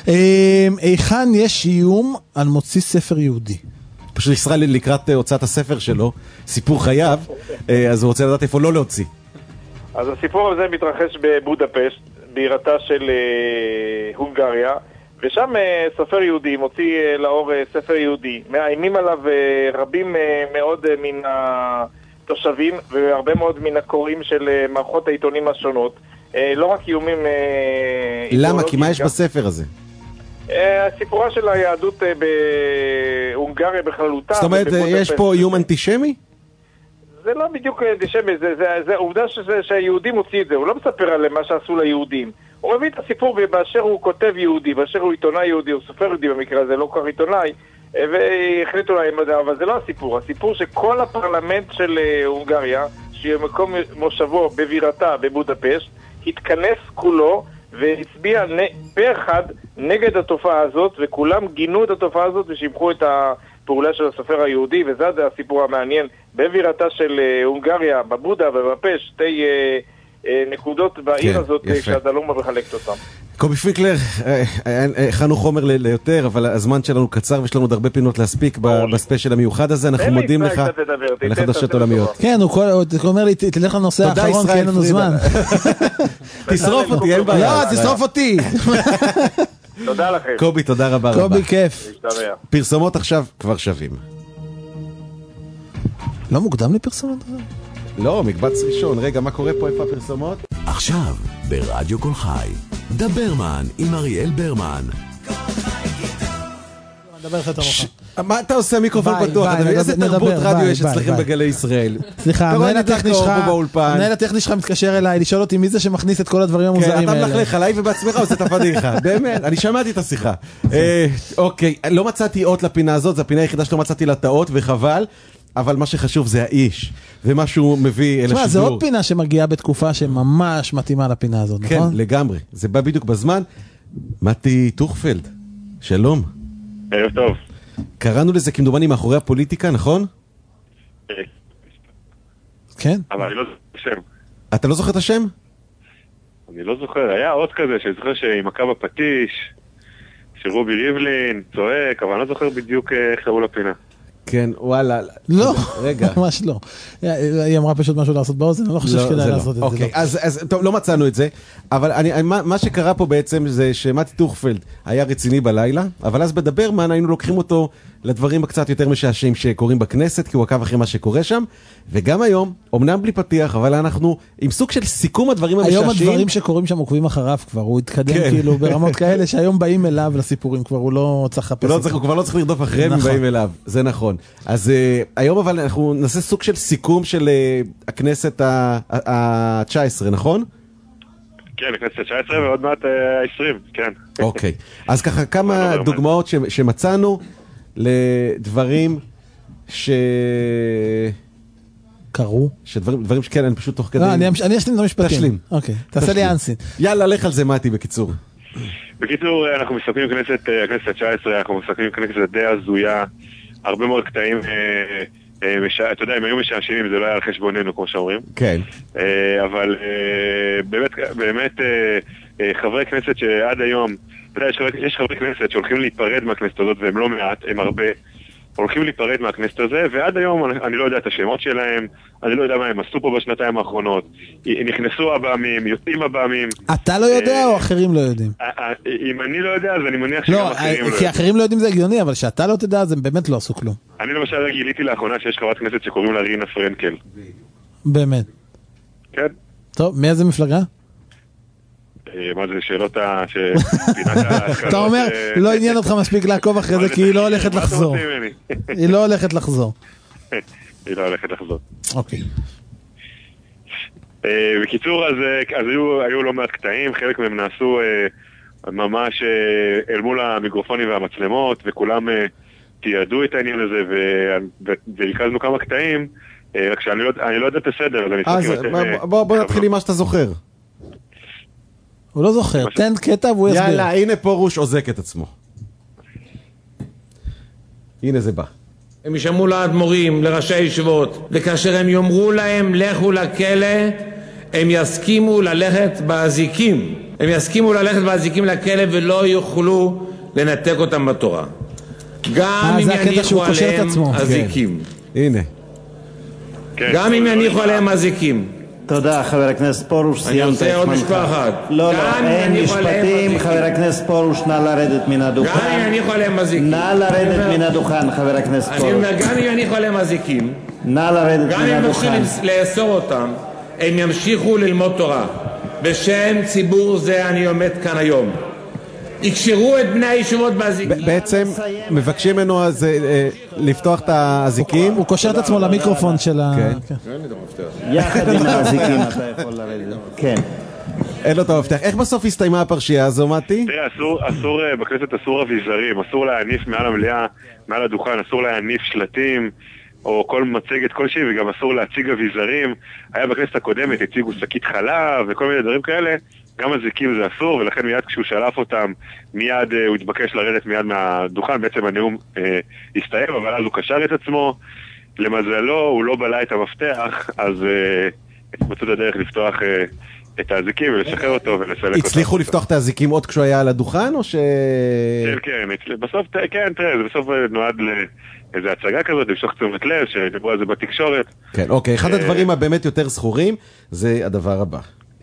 איכן יש איום על מוציא ספר יהודי? פשוט ישראל לקראת הוצאת הספר שלו, סיפור חייו, אז הוא רוצה לדעת איפה לא להוציא. אז הסיפור הזה מתרחש בבודפשט, בירתה של הונגריה, ושם סופר יהודי מוציא לאור ספר יהודי. מאיימים עליו רבים מאוד מן התושבים והרבה מאוד מן הקוראים של מערכות העיתונים השונות. לא רק איומים... למה? כי מה יש בספר הזה? הסיפורה של היהדות בהונגריה בכללותה. זאת אומרת, יש פה איום אנטישמי? זה לא בדיוק אנטישמי, זה עובדה שהיהודים הוציא את זה. הוא לא מספר על מה שעשו ליהודים. הוא מביא את הסיפור באשר הוא כותב יהודי, באשר הוא עיתונאי יהודי, הוא סופר יהודי במקרה הזה, לא כך עיתונאי, והחליטו להם, אבל זה לא הסיפור. הסיפור שכל הפרלמנט של הונגריה, שיהיה מקום מושבו בבירתה בבודפשט, התכנס כולו והצביע פה אחד נגד התופעה הזאת, וכולם גינו את התופעה הזאת ושיבחו את הפעולה של הסופר היהודי, וזה הסיפור המעניין. בבירתה של הונגריה, בבודה ובפשט, שתי נקודות בעיר הזאת, כשאתה לא מחלקת אותם. קובי פיקלר, הכנו חומר ליותר, אבל הזמן שלנו קצר ויש לנו עוד הרבה פינות להספיק בספיישל המיוחד הזה. אנחנו מודים לך לחדשות עולמיות. כן, הוא אומר לי, תלך לנושא האחרון כי אין לנו זמן. תשרוף אותי, אין בעיה. לא, תשרוף אותי. תודה לכם. קובי, תודה רבה רבה. קובי, כיף. פרסומות עכשיו כבר שווים. לא מוקדם לפרסומות? לא, מקבץ ראשון. רגע, מה קורה פה? איפה הפרסומות? עכשיו, ברדיו כל חי. דברמן עם אריאל ברמן. נדבר לך את המוחה. מה אתה עושה מיקרופון פתוח? איזה תרבות רדיו יש אצלכם בגלי ישראל? סליחה, המנהל הטכני שלך מתקשר אליי לשאול אותי מי זה שמכניס את כל הדברים המוזרים האלה. אתה מלכלך עליי ובעצמך עושה את הפדיחה. באמת, אני שמעתי את השיחה. אוקיי, לא מצאתי אות לפינה הזאת, זו הפינה היחידה שלא מצאתי לה תאות וחבל. אבל מה שחשוב זה האיש, ומה שהוא מביא אל השידור. זה עוד פינה שמגיעה בתקופה שממש מתאימה לפינה הזאת, נכון? כן, לגמרי. זה בא בדיוק בזמן. מתי טוכפלד, שלום. ערב טוב. קראנו לזה כמדומני מאחורי הפוליטיקה, נכון? כן. אבל אני לא זוכר את השם. אתה לא זוכר את השם? אני לא זוכר, היה עוד כזה שזוכר שעם הקו הפטיש, שרובי ריבלין צועק, אבל אני לא זוכר בדיוק איך קראו לפינה. כן, וואלה. לא, רגע. ממש לא. היא אמרה פשוט משהו לעשות באוזן, אני לא חושב שכדאי לעשות את זה. אוקיי, אז טוב, לא מצאנו את זה, אבל מה שקרה פה בעצם זה שמתי טוכפלד היה רציני בלילה, אבל אז בדברמן היינו לוקחים אותו לדברים הקצת יותר משעשעים שקורים בכנסת, כי הוא עקב אחרי מה שקורה שם, וגם היום, אמנם בלי פתיח, אבל אנחנו עם סוג של סיכום הדברים המשעשעים. היום הדברים שקורים שם עוקבים אחריו כבר, הוא התקדם כן. כאילו ברמות כאלה, שהיום באים אליו לסיפורים, כבר הוא לא צריך לחפש. לא צריך, הוא כבר לא צריך לרדוף אחריהם, נכון. באים אליו, זה נכון. אז uh, היום אבל אנחנו נעשה סוג של סיכום של uh, הכנסת ה-תשע עשרה, נכון? כן, הכנסת ה-תשע עשרה ועוד מעט ה-עשרים, כן. אוקיי, אז ככה כמה דוגמאות ש- שמצאנו לדברים ש... קרו? שדברים, דברים שכן, אני פשוט תוך כדי... לא, אני, אני אשלים את המשפטים. תשלים. אוקיי, תעשה לי אנסין. יאללה, לך על זה מתי בקיצור. בקיצור, אנחנו מסתכלים כנסת, הכנסת ה-תשע עשרה, אנחנו מסתכלים כנסת די הזויה, הרבה מאוד קטעים, אתה יודע, אם היו משעשעים, זה לא היה על חשבוננו, כמו שאומרים. כן. אבל באמת, באמת, חברי כנסת שעד היום, אתה יודע, יש חברי כנסת שהולכים להיפרד מהכנסת הזאת, והם לא מעט, הם הרבה, הולכים להיפרד מהכנסת הזה, ועד היום אני לא יודע את השמות שלהם, אני לא יודע מה הם עשו פה בשנתיים האחרונות, נכנסו הבאמים, יוצאים הבאמים. אתה לא יודע או אחרים לא יודעים? אם אני לא יודע, אז אני מניח שגם אחרים לא יודעים. לא, כי אחרים לא יודעים זה הגיוני, אבל שאתה לא תדע, אז הם באמת לא עשו כלום. אני למשל גיליתי לאחרונה שיש חברת כנסת שקוראים לה רינה פרנקל. באמת? כן. טוב, מאיזה מפלגה? מה זה, שאלות ה... אתה אומר, לא עניין אותך מספיק לעקוב אחרי זה, כי היא לא הולכת לחזור. היא לא הולכת לחזור. היא לא הולכת לחזור. אוקיי. בקיצור, אז היו לא מעט קטעים, חלק מהם נעשו ממש אל מול המיקרופונים והמצלמות, וכולם תיעדו את העניין הזה, והלכזנו כמה קטעים, רק שאני לא יודע את הסדר, אז אני צריך... אז בוא נתחיל עם מה שאתה זוכר. הוא לא זוכר, תן קטע והוא יסביר. יאללה, הנה פורוש עוזק את עצמו. הנה זה בא. הם ישמעו לאדמו"רים, לראשי הישיבות, וכאשר הם יאמרו להם לכו לכלא, הם יסכימו ללכת באזיקים. הם יסכימו ללכת באזיקים לכלא ולא יוכלו לנתק אותם בתורה. גם אם יניחו עליהם אזיקים. הנה. גם אם יניחו עליהם אזיקים. תודה, חבר הכנסת פורוש. אני רוצה עוד משפט אחד. לא, לא, אין משפטים. חבר הכנסת פורוש, נא לרדת מן הדוכן. גם אם יניחו עליהם אזיקים. נא לרדת מן הדוכן, חבר הכנסת פורוש. אני אומר, גם אם יניחו עליהם אזיקים. נא לרדת מן הדוכן. גם אם ימשיכו לאסור אותם, הם ימשיכו ללמוד תורה. בשם ציבור זה אני עומד כאן היום. יקשרו את בני הישיבות באזיקים. בעצם מבקשים ממנו אז לפתוח את האזיקים. הוא קושר את עצמו למיקרופון של ה... כן. יחד עם האזיקים אתה יכול לרדת. כן. אין לו את המפתח. איך בסוף הסתיימה הפרשייה הזו, מתי? תראה, אסור, בכנסת אסור אביזרים, אסור להניף מעל המליאה, מעל הדוכן, אסור להניף שלטים, או כל מצגת כלשהי, וגם אסור להציג אביזרים. היה בכנסת הקודמת, הציגו שקית חלב וכל מיני דברים כאלה. גם הזיקים זה אסור, ולכן מיד כשהוא שלף אותם, מיד uh, הוא התבקש לרדת מיד מהדוכן, בעצם הנאום uh, הסתיים, אבל אז הוא קשר את עצמו, למזלו הוא לא בלע את המפתח, אז uh, מצאו את הדרך לפתוח uh, את הזיקים ולשחרר אותו ולסלק אותו. הצליחו לפתוח את הזיקים עוד כשהוא היה על הדוכן, או ש... כן, כן, בסוף, כן, תראה, זה בסוף נועד לאיזו הצגה כזאת, למשוך תשומת לב, שדיברו על זה בתקשורת. כן, אוקיי, אחד הדברים הבאמת יותר זכורים, זה הדבר הבא.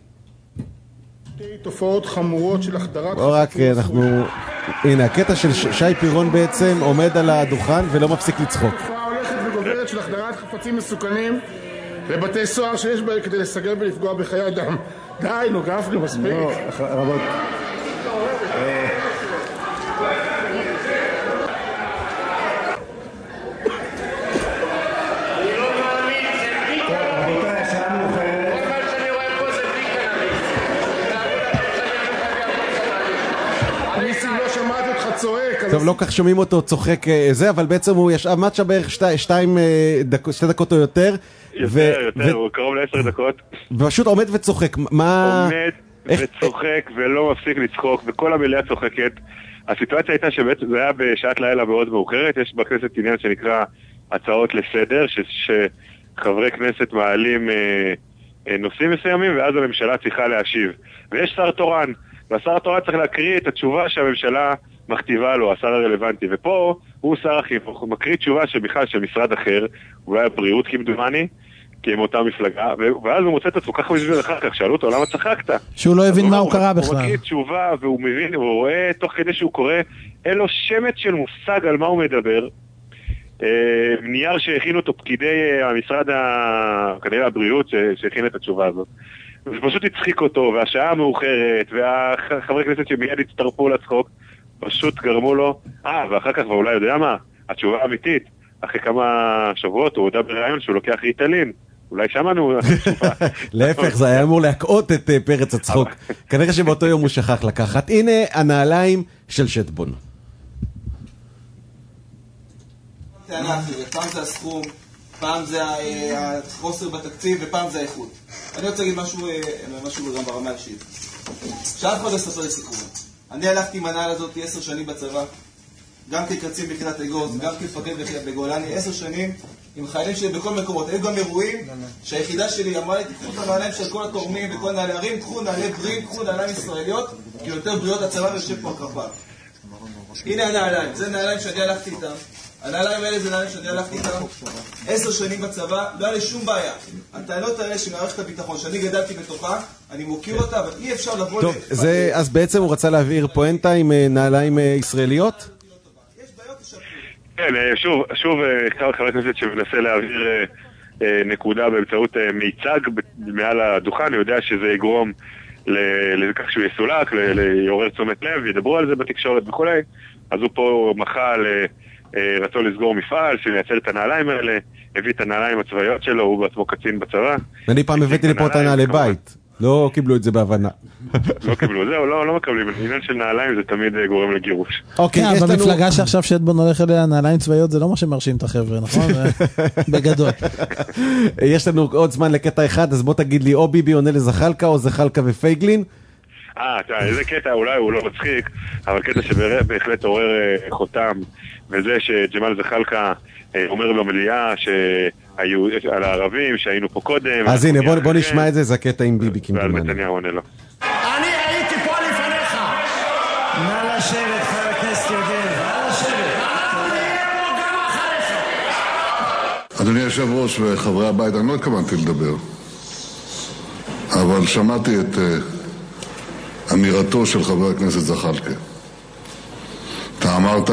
תופעות חמורות של החדרת... לא רק אנחנו... הנה, הקטע של שי פירון בעצם עומד על הדוכן ולא מפסיק לצחוק. תופעה הולכת וגוברת של החדרת חפצים מסוכנים לבתי סוהר שיש בהם כדי לסגל ולפגוע בחיי אדם. די, נו, גפני, מספיק. לא, רבות. טוב, לא כך שומעים אותו צוחק זה, אבל בעצם הוא ישב מצ'ה בערך שתיים דקות, שתי דקות או יותר. יותר, יותר, הוא קרוב לעשר דקות. ופשוט עומד וצוחק. מה... עומד וצוחק ולא מפסיק לצחוק, וכל המליאה צוחקת. הסיטואציה הייתה שבעצם זה היה בשעת לילה מאוד מאוחרת, יש בכנסת עניין שנקרא הצעות לסדר, שחברי כנסת מעלים נושאים מסוימים, ואז הממשלה צריכה להשיב. ויש שר תורן, והשר התורן צריך להקריא את התשובה שהממשלה מכתיבה לו, השר הרלוונטי, ופה הוא שר החינוך, הוא מקריא תשובה שבכלל של משרד אחר, אולי הבריאות כמדומני, כי עם אותה מפלגה, ואז הוא מוצא את עצמו ככה בשביל אחר כך, שאלו אותו, למה צחקת? שהוא לא הבין מה הוא קרא בכלל. הוא מקריא תשובה, והוא מבין, והוא רואה, תוך כדי שהוא קורא, אין לו שמץ של מושג על מה הוא מדבר, נייר שהכין אותו פקידי המשרד, כנראה הבריאות, שהכין את התשובה הזאת. זה פשוט הצחיק אותו, והשעה המאוחרת, והחברי כנסת שמיד הצטרפו לצחוק, פשוט גרמו לו, אה, ואחר כך, ואולי יודע מה, התשובה האמיתית, אחרי כמה שבועות הוא הודע ברעיון שהוא לוקח ריטלין. אולי שמענו תשובה. להפך, זה היה אמור להקעות את פרץ הצחוק. כנראה שבאותו יום הוא שכח לקחת. הנה הנעליים של שטבון. פעם זה הסכום, פעם זה החוסר בתקציב ופעם זה האיכות. אני רוצה להגיד משהו גם ברמה אישית. שאף אחד לא יספר לי סיכום. אני הלכתי עם הנעל הזאת עשר שנים בצבא, גם כקצין ביחידת אגוז, גם כמפקד בגולני, עשר שנים עם חיילים שלי בכל מקומות. היו גם אירועים שהיחידה שלי אמרה לי, תקחו את הנעליים של כל התורמים וכל נעלי ערים, תקחו נעלי בריאים, תקחו נעליים ישראליות, כי יותר בריאות הצבא ויושב פה הקרפ"ר. הנה הנעליים, זה נעליים שאני הלכתי איתם. הנעליים האלה זה נעליים שאני הלכתי איתם עשר שנים בצבא, לא היה לי שום בעיה. הטענות האלה של מערכת הביטחון, שאני גדלתי בתוכה, אני מוקיר אותה, אבל אי אפשר לבוא... טוב, אז בעצם הוא רצה להבהיר פואנטה עם נעליים ישראליות? כן, שוב, שוב, חבר הכנסת שמנסה להעביר נקודה באמצעות מיצג מעל הדוכן, אני יודע שזה יגרום לכך שהוא יסולק, ליעורר תשומת לב, ידברו על זה בתקשורת וכולי, אז הוא פה מחה רצו לסגור מפעל, שייצר את הנעליים האלה, הביא את הנעליים הצבאיות שלו, הוא בעצמו קצין בצבא. אני פעם הבאתי לפה את הנעלי בית, לא קיבלו את זה בהבנה. לא קיבלו, זהו, לא מקבלים. עניין של נעליים זה תמיד גורם לגירוש. אוקיי, במפלגה שעכשיו שטבון הולך אליה, נעליים צבאיות זה לא מה שמרשים את החבר'ה, נכון? בגדול. יש לנו עוד זמן לקטע אחד, אז בוא תגיד לי, או ביבי עונה לזחלקה, או זחלקה ופייגלין. אה, איזה קטע, אולי הוא לא מצחיק, אבל קטע שבהחלט עורר חותם, וזה שג'מאל זחאלקה אומר במליאה שהיו על הערבים, שהיינו פה קודם. אז הנה, בוא נשמע את זה, זה הקטע עם ביבי כמדומני. ועל נתניהו עונה לו. אני הייתי פה לפניך. נא לשבת, חבר הכנסת יוגב, נא לשבת. אדוני היושב ראש וחברי הבית, אני לא התכוונתי לדבר, אבל שמעתי את אמירתו של חבר הכנסת זחאלקה. אתה אמרת,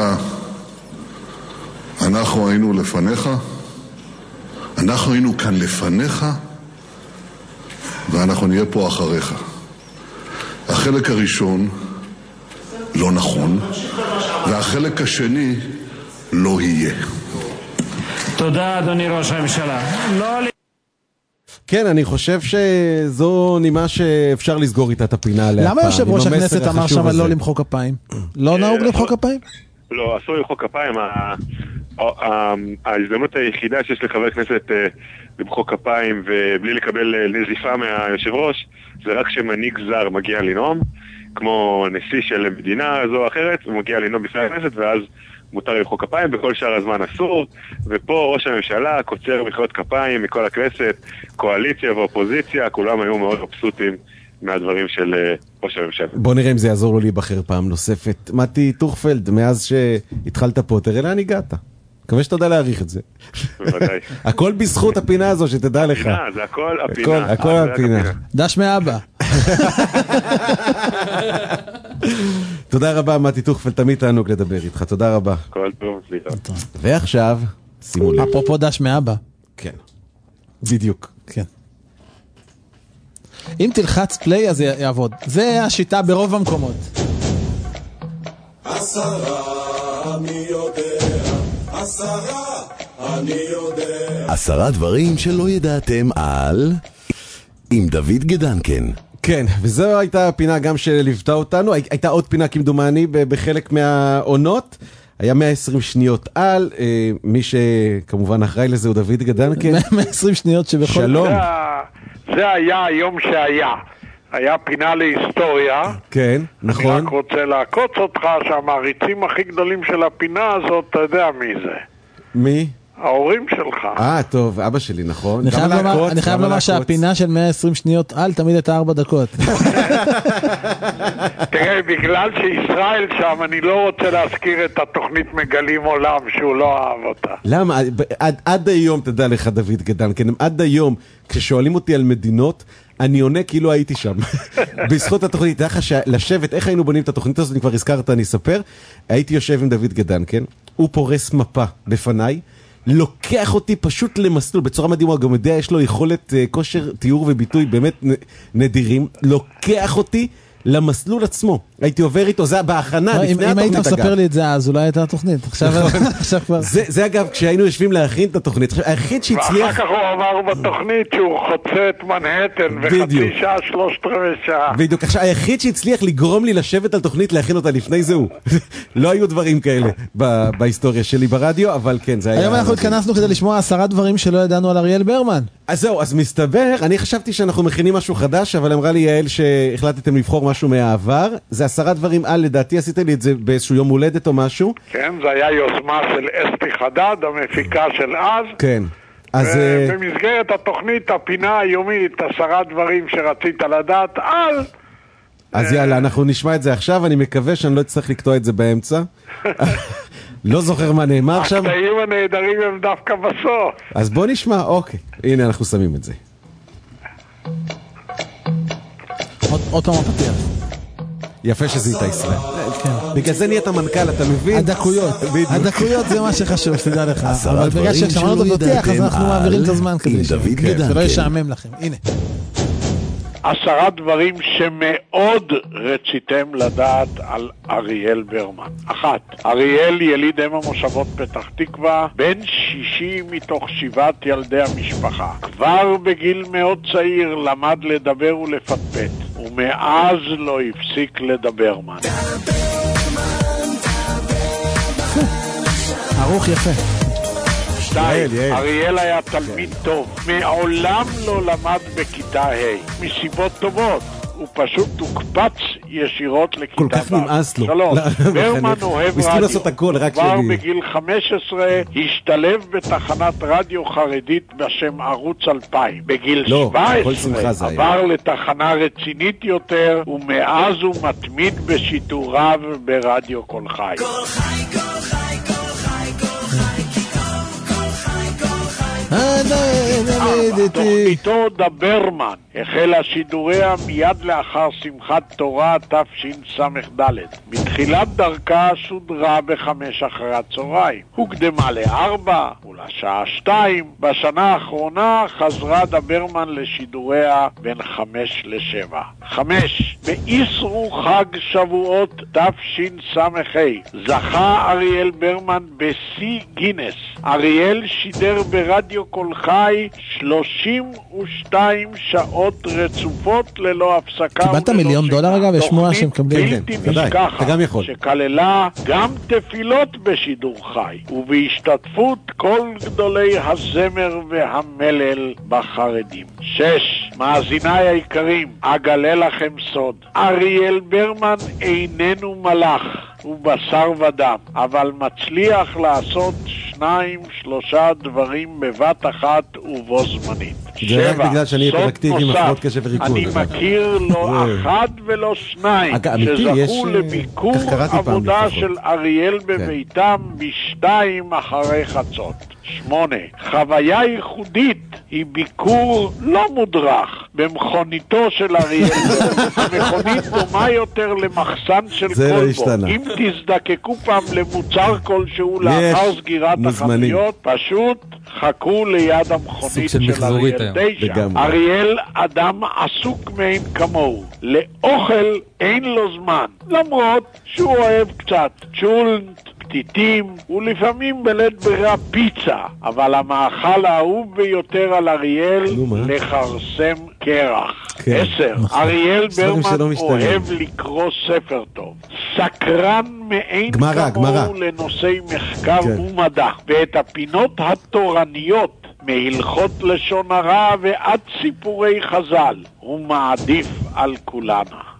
אנחנו היינו לפניך, אנחנו היינו כאן לפניך, ואנחנו נהיה פה אחריך. החלק הראשון לא נכון, והחלק השני לא יהיה. תודה, אדוני ראש הממשלה. לא... כן, אני חושב שזו נימה שאפשר לסגור איתה את הפינה עליה. למה יושב ראש הכנסת אמר שם לא למחוא כפיים? לא נהוג למחוא כפיים? לא, אסור למחוא כפיים. ההזדמנות היחידה שיש לחבר כנסת למחוא כפיים ובלי לקבל נזיפה מהיושב ראש, זה רק שמנהיג זר מגיע לנאום, כמו נשיא של מדינה זו או אחרת, הוא מגיע לנאום בפני הכנסת ואז מותר למחוא כפיים, בכל שאר הזמן אסור, ופה ראש הממשלה קוצר מחיאות כפיים מכל הכנסת, קואליציה ואופוזיציה, כולם היו מאוד מבסוטים מהדברים של ראש הממשלה. בוא נראה אם זה יעזור לו להיבחר פעם נוספת. מתי טורפלד, מאז שהתחלת פה, תראה לאן הגעת. מקווה שאתה יודע להעריך את זה. בוודאי. הכל בזכות הפינה הזו, שתדע לך. הפינה, זה הכל הפינה. הכל הפינה. דש מאבא. תודה רבה, מתי טורפלד, תמיד תענוג לדבר איתך. תודה רבה. כל טוב, סליחה. ועכשיו, שימו לב. אפרופו דש מאבא. כן. בדיוק. כן. אם תלחץ פליי אז יעבוד. זה השיטה ברוב המקומות. עשרה, מי יודע, עשרה, אני יודע. עשרה דברים שלא ידעתם על... עם דוד גדנקן. כן, וזו הייתה הפינה גם שליוותה אותנו. הייתה עוד פינה כמדומני בחלק מהעונות. היה מאה ועשרים שניות על, מי שכמובן אחראי לזה הוא דוד גדנקן. מאה ועשרים שניות שבכל... שלום. זה היה היום שהיה. היה פינה להיסטוריה. כן, נכון. אני רק רוצה לעקוץ אותך שהמעריצים הכי גדולים של הפינה הזאת, אתה יודע מי זה. מי? ההורים שלך. אה, טוב, אבא שלי, נכון. אני חייב לומר, אני חייב לומר שהפינה של מאה ועשרים שניות על תמיד הייתה ארבע דקות. תראה, בגלל שישראל שם, אני לא רוצה להזכיר את התוכנית מגלים עולם, שהוא לא אהב אותה. למה? עד, עד היום, תדע לך, דוד גדן, כן, עד היום, כששואלים אותי על מדינות, אני עונה כאילו הייתי שם. בזכות התוכנית, איך לשבת, איך היינו בונים את התוכנית הזאת, אני כבר הזכרת, אני אספר. הייתי יושב עם דוד גדן, כן? הוא פורס מפה בפניי, לוקח אותי פשוט למסלול, בצורה מדהימה, גם יודע, יש לו יכולת uh, כושר תיאור וביטוי באמת נדירים, לוקח אותי למסלול עצמו. הייתי עובר איתו, זה בהכנה, לפני התוכנית. אם היית מספר לי את זה אז, אולי הייתה התוכנית. עכשיו כבר. זה אגב, כשהיינו יושבים להכין את התוכנית, היחיד שהצליח... ואחר כך הוא אמר בתוכנית שהוא חוצה את מנהטן, וחצי שעה, שלושת רבעי שעה. בדיוק, עכשיו, היחיד שהצליח לגרום לי לשבת על תוכנית, להכין אותה לפני זה הוא. לא היו דברים כאלה בהיסטוריה שלי ברדיו, אבל כן, זה היה... היום אנחנו התכנסנו כדי לשמוע עשרה דברים שלא ידענו על אריאל ברמן. אז זהו, אז מסתבר, אני חשבתי שאנחנו מכינים משהו חדש, אבל אמרה לי יעל שהחלטתם לבחור משהו מהעבר. זה עשרה דברים על, לדעתי עשית לי את זה באיזשהו יום הולדת או משהו. כן, זה היה יוזמה של אסתי חדד, המפיקה של אז. כן. אז... ובמסגרת התוכנית, הפינה היומית, עשרה דברים שרצית לדעת על... אז יאללה, אנחנו נשמע את זה עכשיו, אני מקווה שאני לא אצטרך לקטוע את זה באמצע. לא זוכר מה נאמר שם. הקטעים הנהדרים הם דווקא בסוף. אז בוא נשמע, אוקיי. הנה אנחנו שמים את זה. עוד פעם הפתיח. יפה שזה איתה ישראל. בגלל זה נהיית המנכ"ל, אתה מבין? הדקויות. הדקויות זה מה שחשוב, שתדע לך. אבל בגלל ששמענו את הפתיח, אז אנחנו מעבירים את הזמן כדי זה לא ישעמם לכם. הנה. עשרה דברים שמאוד רציתם לדעת על אריאל ברמן. אחת, אריאל יליד אם המושבות פתח תקווה, בן שישי מתוך שבעת ילדי המשפחה. כבר בגיל מאוד צעיר למד לדבר ולפטפט, ומאז לא הפסיק לדברמן. ערוך יפה. שתיים, אריאל היה תלמיד טוב, מעולם לא למד בכיתה ה' מסיבות טובות, הוא פשוט הוקפץ ישירות לכיתה כל כך נמאס לו. שלוש, ברמן אוהב רדיו, כבר שלי. בגיל חמש עשרה השתלב בתחנת רדיו חרדית בשם ערוץ אלפיים. בגיל לא, שבע עשרה עבר לתחנה רצינית יותר, ומאז הוא מתמיד בשידוריו ברדיו כל חי. כל חי, כל חי, כל חי, כל חי, תוכניתו דברמן החלה שידוריה מיד לאחר שמחת תורה תשס"ד. בתחילת דרכה שודרה בחמש אחרי הצהריים, הוקדמה לארבע ולשעה שתיים. בשנה האחרונה חזרה דברמן לשידוריה בין חמש לשבע. חמש, באיסרו חג שבועות תשס"ה זכה אריאל ברמן בשיא גינס. אריאל שידר ברדיו כל חי שלושים ושתיים שעות רצופות ללא הפסקה. קיבלת מיליון דולר אגב, יש שמועה שמקבלים. בלתי נשכחת, שכללה גם תפילות בשידור חי, ובהשתתפות כל גדולי הזמר והמלל בחרדים. שש, מאזיניי היקרים, אגלה לכם סוד. אריאל ברמן איננו מלאך, הוא בשר ודם, אבל מצליח לעשות שניים, שלושה דברים בבת אחת ובו זמנית. זה רק בגלל שאני היפראקטיבי עם הפרעות קשב וריכוז. אני מכיר לא אחד ולא שניים שזכו לביקור עבודה של אריאל בביתם בשתיים אחרי חצות. שמונה, חוויה ייחודית היא ביקור לא מודרך במכוניתו של אריאל. המכונית דומה יותר למחסן של קולבו. אם תזדקקו פעם למוצר כלשהו לאחר סגירת החנויות, פשוט חכו ליד המכונית של אריאל תשע. אריאל אדם עסוק מאין כמוהו. לאוכל אין לו זמן, למרות שהוא אוהב קצת צ'ולנט, פתיתים ולפעמים בלית ברירה פיצה, אבל המאכל האהוב ביותר על אריאל לחרסם קרח. עשר, אריאל ברמן אוהב לקרוא ספר טוב, סקרן מאין כמוהו לנושאי מחקר ומדע, ואת הפינות התורניות מהלכות לשון הרע ועד סיפורי חז"ל הוא מעדיף על כולנה.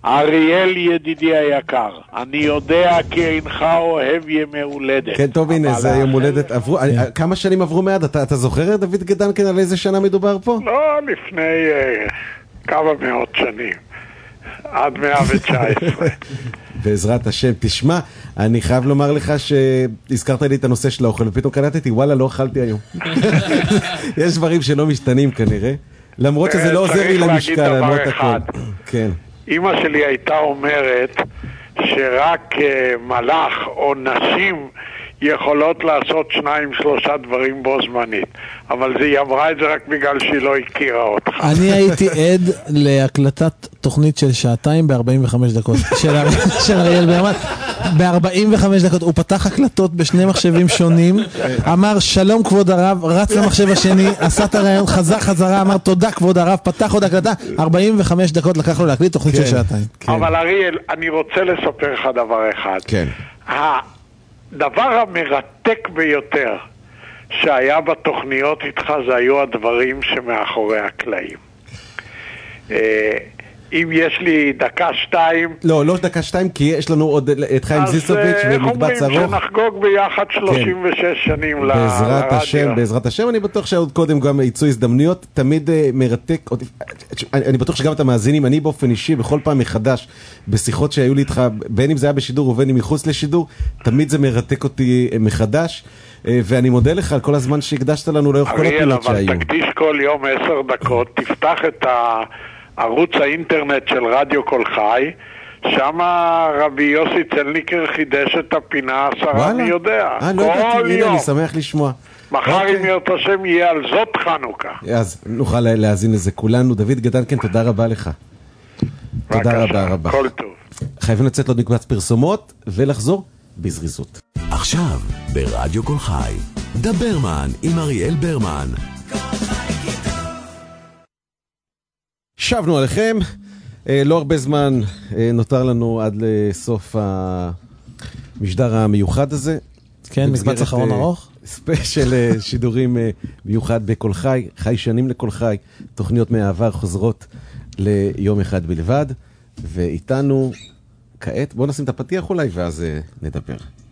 אריאל ידידי היקר, אני יודע כי אינך אוהב ימי הולדת. כן, טוב, הנה, זה יום הולדת. עברו, כמה שנים עברו מעד? אתה, אתה זוכר, דוד גדנקן, על איזה שנה מדובר פה? לא, לפני uh, כמה מאות שנים. עד מאה תשע עשרה. בעזרת השם. תשמע, אני חייב לומר לך שהזכרת לי את הנושא של האוכל, ופתאום קלטתי, וואלה, לא אכלתי היום. יש דברים שלא משתנים כנראה, למרות שזה לא עוזר לי למשקל, למרות הכל. כן. אמא שלי הייתה אומרת שרק uh, מלאך או נשים יכולות לעשות שניים שלושה דברים בו זמנית, אבל היא אמרה את זה רק בגלל שהיא לא הכירה אותך. אני הייתי עד להקלטת תוכנית של שעתיים ב-ארבעים וחמש דקות של אריאל ברמן. ב-ארבעים וחמש דקות הוא פתח הקלטות בשני מחשבים שונים, אמר שלום כבוד הרב, רץ למחשב השני, עשה את הרעיון, חזר חזרה, אמר תודה כבוד הרב, פתח עוד הקלטה. ארבעים וחמש דקות לקח לו להקליט תוכנית של שעתיים. אבל אריאל, אני רוצה לספר לך דבר אחד. כן. הדבר המרתק ביותר שהיה בתוכניות איתך זה היו הדברים שמאחורי הקלעים. אם יש לי דקה שתיים... לא, לא דקה שתיים, כי יש לנו עוד את חיים זיסוביץ' ומקבץ ארוך. אז איך אומרים שנחגוג ביחד שלושים ושש שנים לרדיו. בעזרת השם, בעזרת השם. אני בטוח שעוד קודם גם ייצאו הזדמנויות, תמיד מרתק. אני בטוח שגם את המאזינים, אני באופן אישי, בכל פעם מחדש, בשיחות שהיו לי איתך, בין אם זה היה בשידור ובין אם מחוץ לשידור, תמיד זה מרתק אותי מחדש. ואני מודה לך על כל הזמן שהקדשת לנו לאורך כל הפינות שהיו. אריאל, אבל תקדיש כל יום עשר דקות, תפתח את ה... ערוץ האינטרנט של רדיו כל חי, שם רבי יוסי צלניקר חידש את הפינה עשרה מי יודע. אה, לא ידעתי, הנה, אני שמח לשמוע. מחר אם ירצה השם יהיה על זאת חנוכה. אז נוכל להאזין לזה כולנו. דוד גדנקן, תודה רבה לך. תודה רבה רבה. כל טוב. חייבים לצאת עוד מקבץ פרסומות ולחזור בזריזות. עכשיו ברדיו כל חי, דברמן עם אריאל ברמן. שבנו עליכם, לא הרבה זמן נותר לנו עד לסוף המשדר המיוחד הזה. כן, מקבץ אחרון ארוך. ספיישל שידורים מיוחד בכל חי, חי שנים לכל חי, תוכניות מהעבר חוזרות ליום אחד בלבד, ואיתנו כעת, בואו נשים את הפתיח אולי ואז נדבר.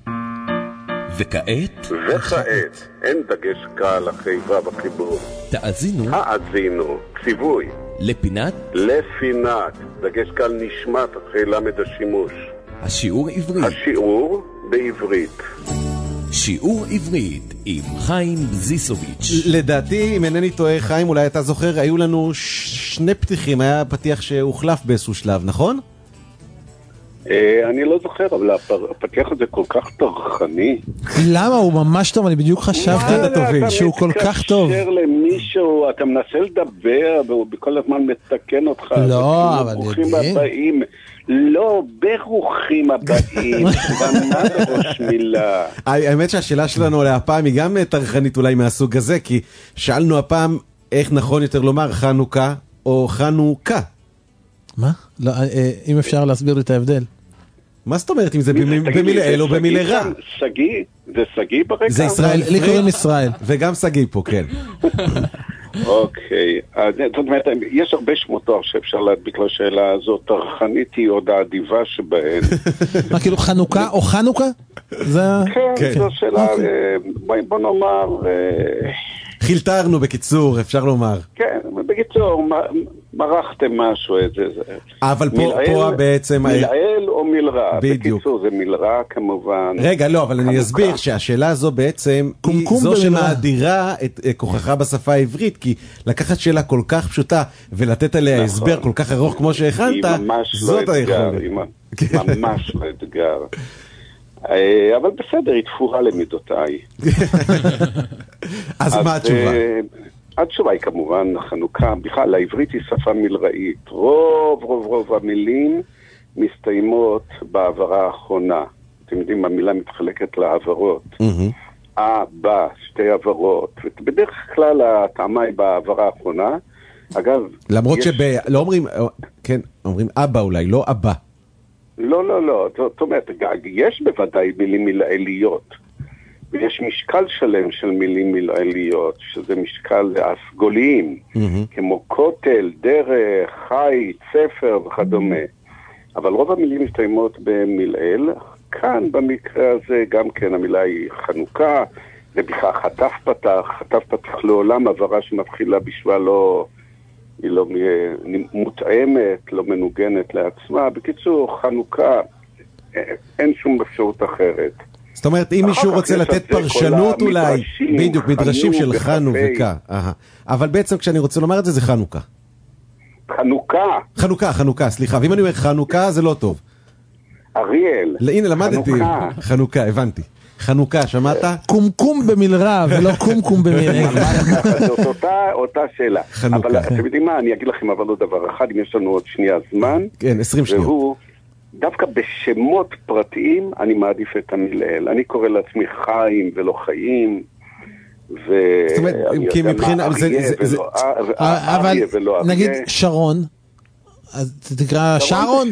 וכעת? וכעת, אין דגש קל החיבה בחיבור. תאזינו. האזינו, ציווי. לפינת? לפינת, דגש קל נשמת אחרי למד השימוש. השיעור עברית. השיעור בעברית. שיעור עברית עם חיים זיסוביץ'. לדעתי, אם אינני טועה, חיים, אולי אתה זוכר, היו לנו שני פתיחים, היה פתיח שהוחלף באיזשהו שלב, נכון? אני לא זוכר, אבל הפתיח הזה כל כך טרחני. למה? הוא ממש טוב, אני בדיוק חשבתי שהוא כל כך טוב. אתה מתקשר למישהו, אתה מנסה לדבר, והוא בכל הזמן מתקן אותך. לא, אבל יודעים. לא, ברוכים הבאים. במה בראש מילה. האמת שהשאלה שלנו להפעם היא גם טרחנית אולי מהסוג הזה, כי שאלנו הפעם איך נכון יותר לומר חנוכה או חנוכה. מה? אם אפשר להסביר לי את ההבדל. מה זאת אומרת, אם זה במילה או במילה רע? סגי? זה סגי ברקע? זה ישראל, לי קוראים ישראל. וגם סגי פה, כן. אוקיי, זאת אומרת, יש הרבה שמות תואר שאפשר להדביק לשאלה הזאת, טרחנית היא עוד העדיבה שבהן. מה, כאילו חנוכה או חנוכה? כן, זו שאלה, בוא נאמר... חילטרנו בקיצור, אפשר לומר. כן, בקיצור, מרחתם משהו את זה. אבל פה בעצם... מלעיל או מלרע? בקיצור, זה מלרע כמובן. רגע, לא, אבל אני אסביר שהשאלה הזו בעצם היא זו שמאדירה את כוחך בשפה העברית, כי לקחת שאלה כל כך פשוטה ולתת עליה הסבר כל כך ארוך כמו שהכנת, זאת היכולת. ממש לא אתגר. אבל בסדר, היא תפורה למידותיי. אז מה התשובה? התשובה היא כמובן חנוכה, בכלל העברית היא שפה מלראית. רוב רוב רוב המילים מסתיימות בעברה האחרונה. אתם יודעים, המילה מתחלקת לעברות. אבא, שתי עברות. ובדרך כלל הטעמה היא בעברה האחרונה. אגב... למרות שלא אומרים, כן, אומרים אבא אולי, לא אבא. לא, לא, לא. זאת אומרת, יש בוודאי מילים מלעיליות. ויש משקל שלם של מילים מלעיליות, שזה משקל הסגוליים, כמו כותל, דרך, חי, ספר וכדומה. אבל רוב המילים מסתיימות במילאל. כאן במקרה הזה גם כן המילה היא חנוכה, ובכלל חטף פתח, חטף פתח לעולם עברה שמתחילה בשבילה לא, היא לא מותאמת, לא מנוגנת לעצמה. בקיצור, חנוכה, אין שום אפשרות אחרת. זאת אומרת, אם מישהו רוצה לתת פרשנות אולי, בדיוק, מדרשים של חנוכה, אבל בעצם כשאני רוצה לומר את זה, זה חנוכה. חנוכה. חנוכה, חנוכה, סליחה. ואם אני אומר חנוכה, זה לא טוב. אריאל. הנה, למדתי. חנוכה, הבנתי. חנוכה, שמעת? קומקום במלרע, ולא קומקום במלרע. זאת אותה שאלה. חנוכה. אבל אתם יודעים מה, אני אגיד לכם אבל עוד דבר אחד, אם יש לנו עוד שנייה זמן. כן, עשרים שניות. והוא, דווקא בשמות פרטיים, אני מעדיף את המילאל. אני קורא לעצמי חיים ולא חיים. זאת אומרת, כי מבחינה, אבל נגיד שרון, אז תקרא שרון?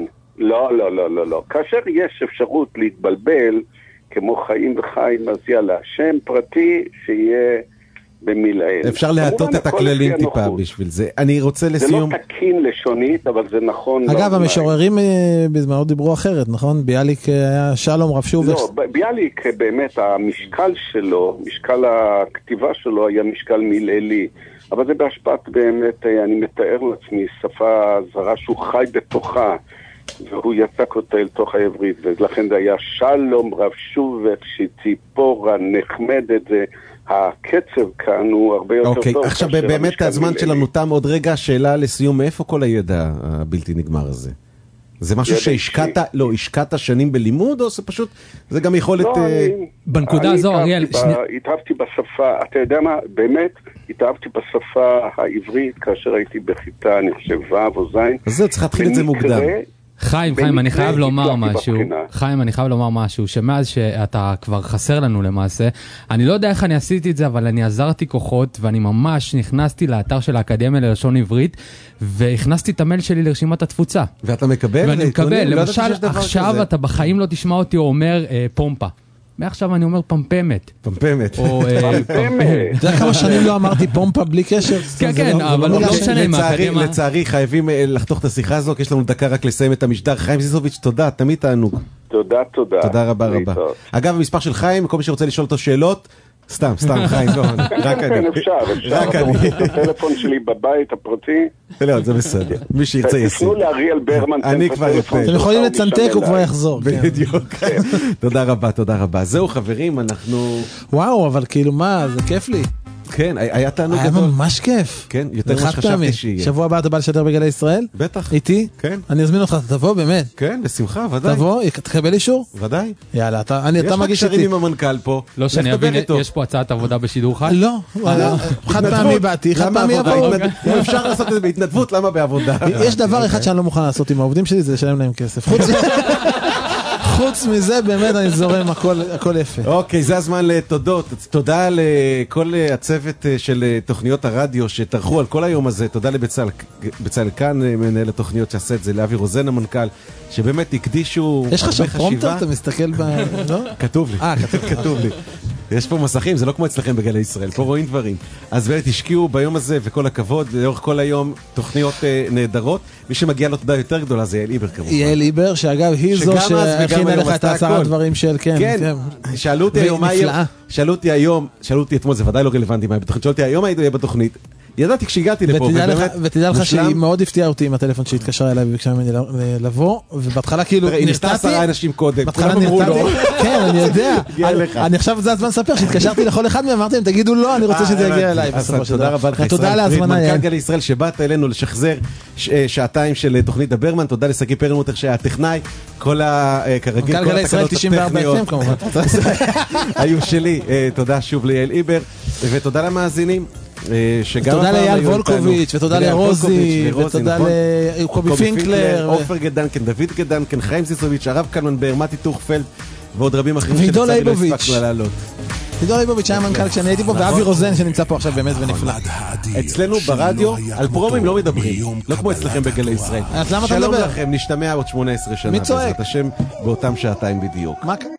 לא, לא, לא, לא, לא. כאשר יש אפשרות להתבלבל, כמו חיים וחיים, אז יאללה, שם פרטי שיהיה במילאל. אפשר להטות את הכללים טיפה בשביל זה. אני רוצה לסיום... זה לא תקין לשונית, אבל זה נכון. אגב, המשוררים בזמנו דיברו אחרת, נכון? ביאליק היה שלום רב שוב. לא, ביאליק באמת, המשקל שלו, משקל הכתיבה שלו היה משקל מילאלי. אבל זה בהשפעת באמת, אני מתאר לעצמי, שפה זרה שהוא חי בתוכה. והוא יצק אותה אל תוך העברית, ולכן זה היה שלום רב שובת שציפורה נחמדת, זה הקצב כאן הוא הרבה יותר אוקיי, טוב. אוקיי, עכשיו באמת הזמן שלנו תם עוד רגע, שאלה לסיום, מאיפה כל הידע הבלתי נגמר הזה? זה משהו שהשקעת, לא, השקעת שנים בלימוד, או זה פשוט, זה גם יכולת... לא, אני... בנקודה הזו, אריאל... התאהבתי בשפה, אתה יודע מה, באמת, התאהבתי בשפה העברית, כאשר הייתי בכיתה, אני חושב, ו' או ז'. אז זהו, צריך להתחיל את זה מוקדם. חיים, חיים, אני חייב לומר משהו, חיים, אני חייב לומר משהו, שמאז שאתה כבר חסר לנו למעשה, אני לא יודע איך אני עשיתי את זה, אבל אני עזרתי כוחות, ואני ממש נכנסתי לאתר של האקדמיה ללשון עברית, והכנסתי את המייל שלי לרשימת התפוצה. ואתה מקבל? ואני מקבל, למשל, עכשיו אתה בחיים לא תשמע אותי אומר פומפה. מעכשיו אני אומר פמפמת. פמפמת. או פמפמת. אתה יודע כמה שנים לא אמרתי פומפה בלי קשר? כן, כן, אבל לא משנה מה. לצערי חייבים לחתוך את השיחה הזו, כי יש לנו דקה רק לסיים את המשדר. חיים זיסוביץ', תודה, תמיד תענוג. תודה, תודה. תודה רבה רבה. אגב, המספר של חיים, כל מי שרוצה לשאול אותו שאלות, סתם, סתם חיים, לא, רק אני. כן, אפשר, אפשר. רק אני. הטלפון שלי בבית הפרטי. לא, זה בסדר. מי שירצה ישים. תפנו לאריאל ברמן. אני כבר אפנה. אתם יכולים לצנתק, הוא כבר יחזור. בדיוק. תודה רבה, תודה רבה. זהו חברים, אנחנו... וואו, אבל כאילו מה, זה כיף לי. כן, היה תענוג גדול. היה ממש כיף. כן, יותר מה שחשבתי שיהיה. שבוע הבא אתה בא לשדר בגלי ישראל? בטח. איתי? כן. אני אזמין אותך, תבוא באמת. כן, בשמחה, ודאי. תבוא, תקבל אישור? ודאי. יאללה, אתה מגיש איתי. יש לך קשרים עם המנכ"ל פה. לא שאני אבין, יש פה הצעת עבודה בשידור חי? לא, חד פעמי באתי, חד פעמי יבואו. אם אפשר לעשות את זה בהתנדבות, למה בעבודה? יש דבר אחד שאני לא מוכן לעשות עם העובדים שלי, זה לשלם להם כסף. חוץ מזה, באמת אני זורם, הכל יפה. אוקיי, זה הזמן לתודות. תודה לכל הצוות של תוכניות הרדיו שטרחו על כל היום הזה. תודה לבצל כאן, מנהל התוכניות שעשה את זה, לאבי רוזן המנכ"ל, שבאמת הקדישו יש לך שם פרומטר? אתה מסתכל ב... כתוב לי. אה, כתוב לי. יש פה מסכים, זה לא כמו אצלכם בגלי ישראל, פה רואים דברים. אז באמת השקיעו ביום הזה, וכל הכבוד, לאורך כל היום, תוכניות נהדרות. מי שמגיע לו תודה יותר גדולה זה יעל איבר כמובן. יעל איבר, שאגב, היא זו שהכינה לך את העשרה דברים של, כן. כן, שאלו אותי היום, שאלו אותי היום, שאלו אותי אתמול, זה ודאי לא רלוונטי מה בתוכנית, שאלו אותי היום הייתי בתוכנית, ידעתי כשהגעתי לפה, ובאמת... ותדע לך שהיא מאוד הפתיעה אותי עם הטלפון שהתקשרה אליי וביקשה ממני לבוא, ובהתחלה כאילו נרתעתי... היא נסתה עשרה אנשים קודם, בהתחלה נרתעתי, כן, אני יודע. אני עכשיו זה הזמן לספר, שהתקשרתי לכל אחד מהם, אמרתי להם, תגידו לא, אני רוצה שזה יגיע אליי. תודה רבה לך, תודה להזמנה, מנכ"ל גלי ישראל, שבאת אלינו לשחזר שעתיים של תוכנית הברמן, תודה לשגיא פרלמוטר שהיה הטכנאי, כל הכרגיל, כל התקלות הטכניות היו שלי. תודה שוב ליעל איבר, ותודה למאזינים. תודה לאייל וולקוביץ' ותודה לרוזי ותודה לקובי פינקלר, עופר גדנקן, דוד גדנקן, חיים זיסוביץ', הרב קלמן בר, מתי טוכפלד ועוד רבים אחרים ועידו ליבוביץ'. לעלות. עידו ליבוביץ' היה מנכ"ל כשאני הייתי פה, ואבי רוזן שנמצא פה עכשיו באמת ונפלא. אצלנו ברדיו על פרומים לא מדברים, לא כמו אצלכם בגלי ישראל. אז למה אתה מדבר? שלום לכם, נשתמע עוד שמונה עשרה שנה בעזרת השם באותם שעתיים בדיוק.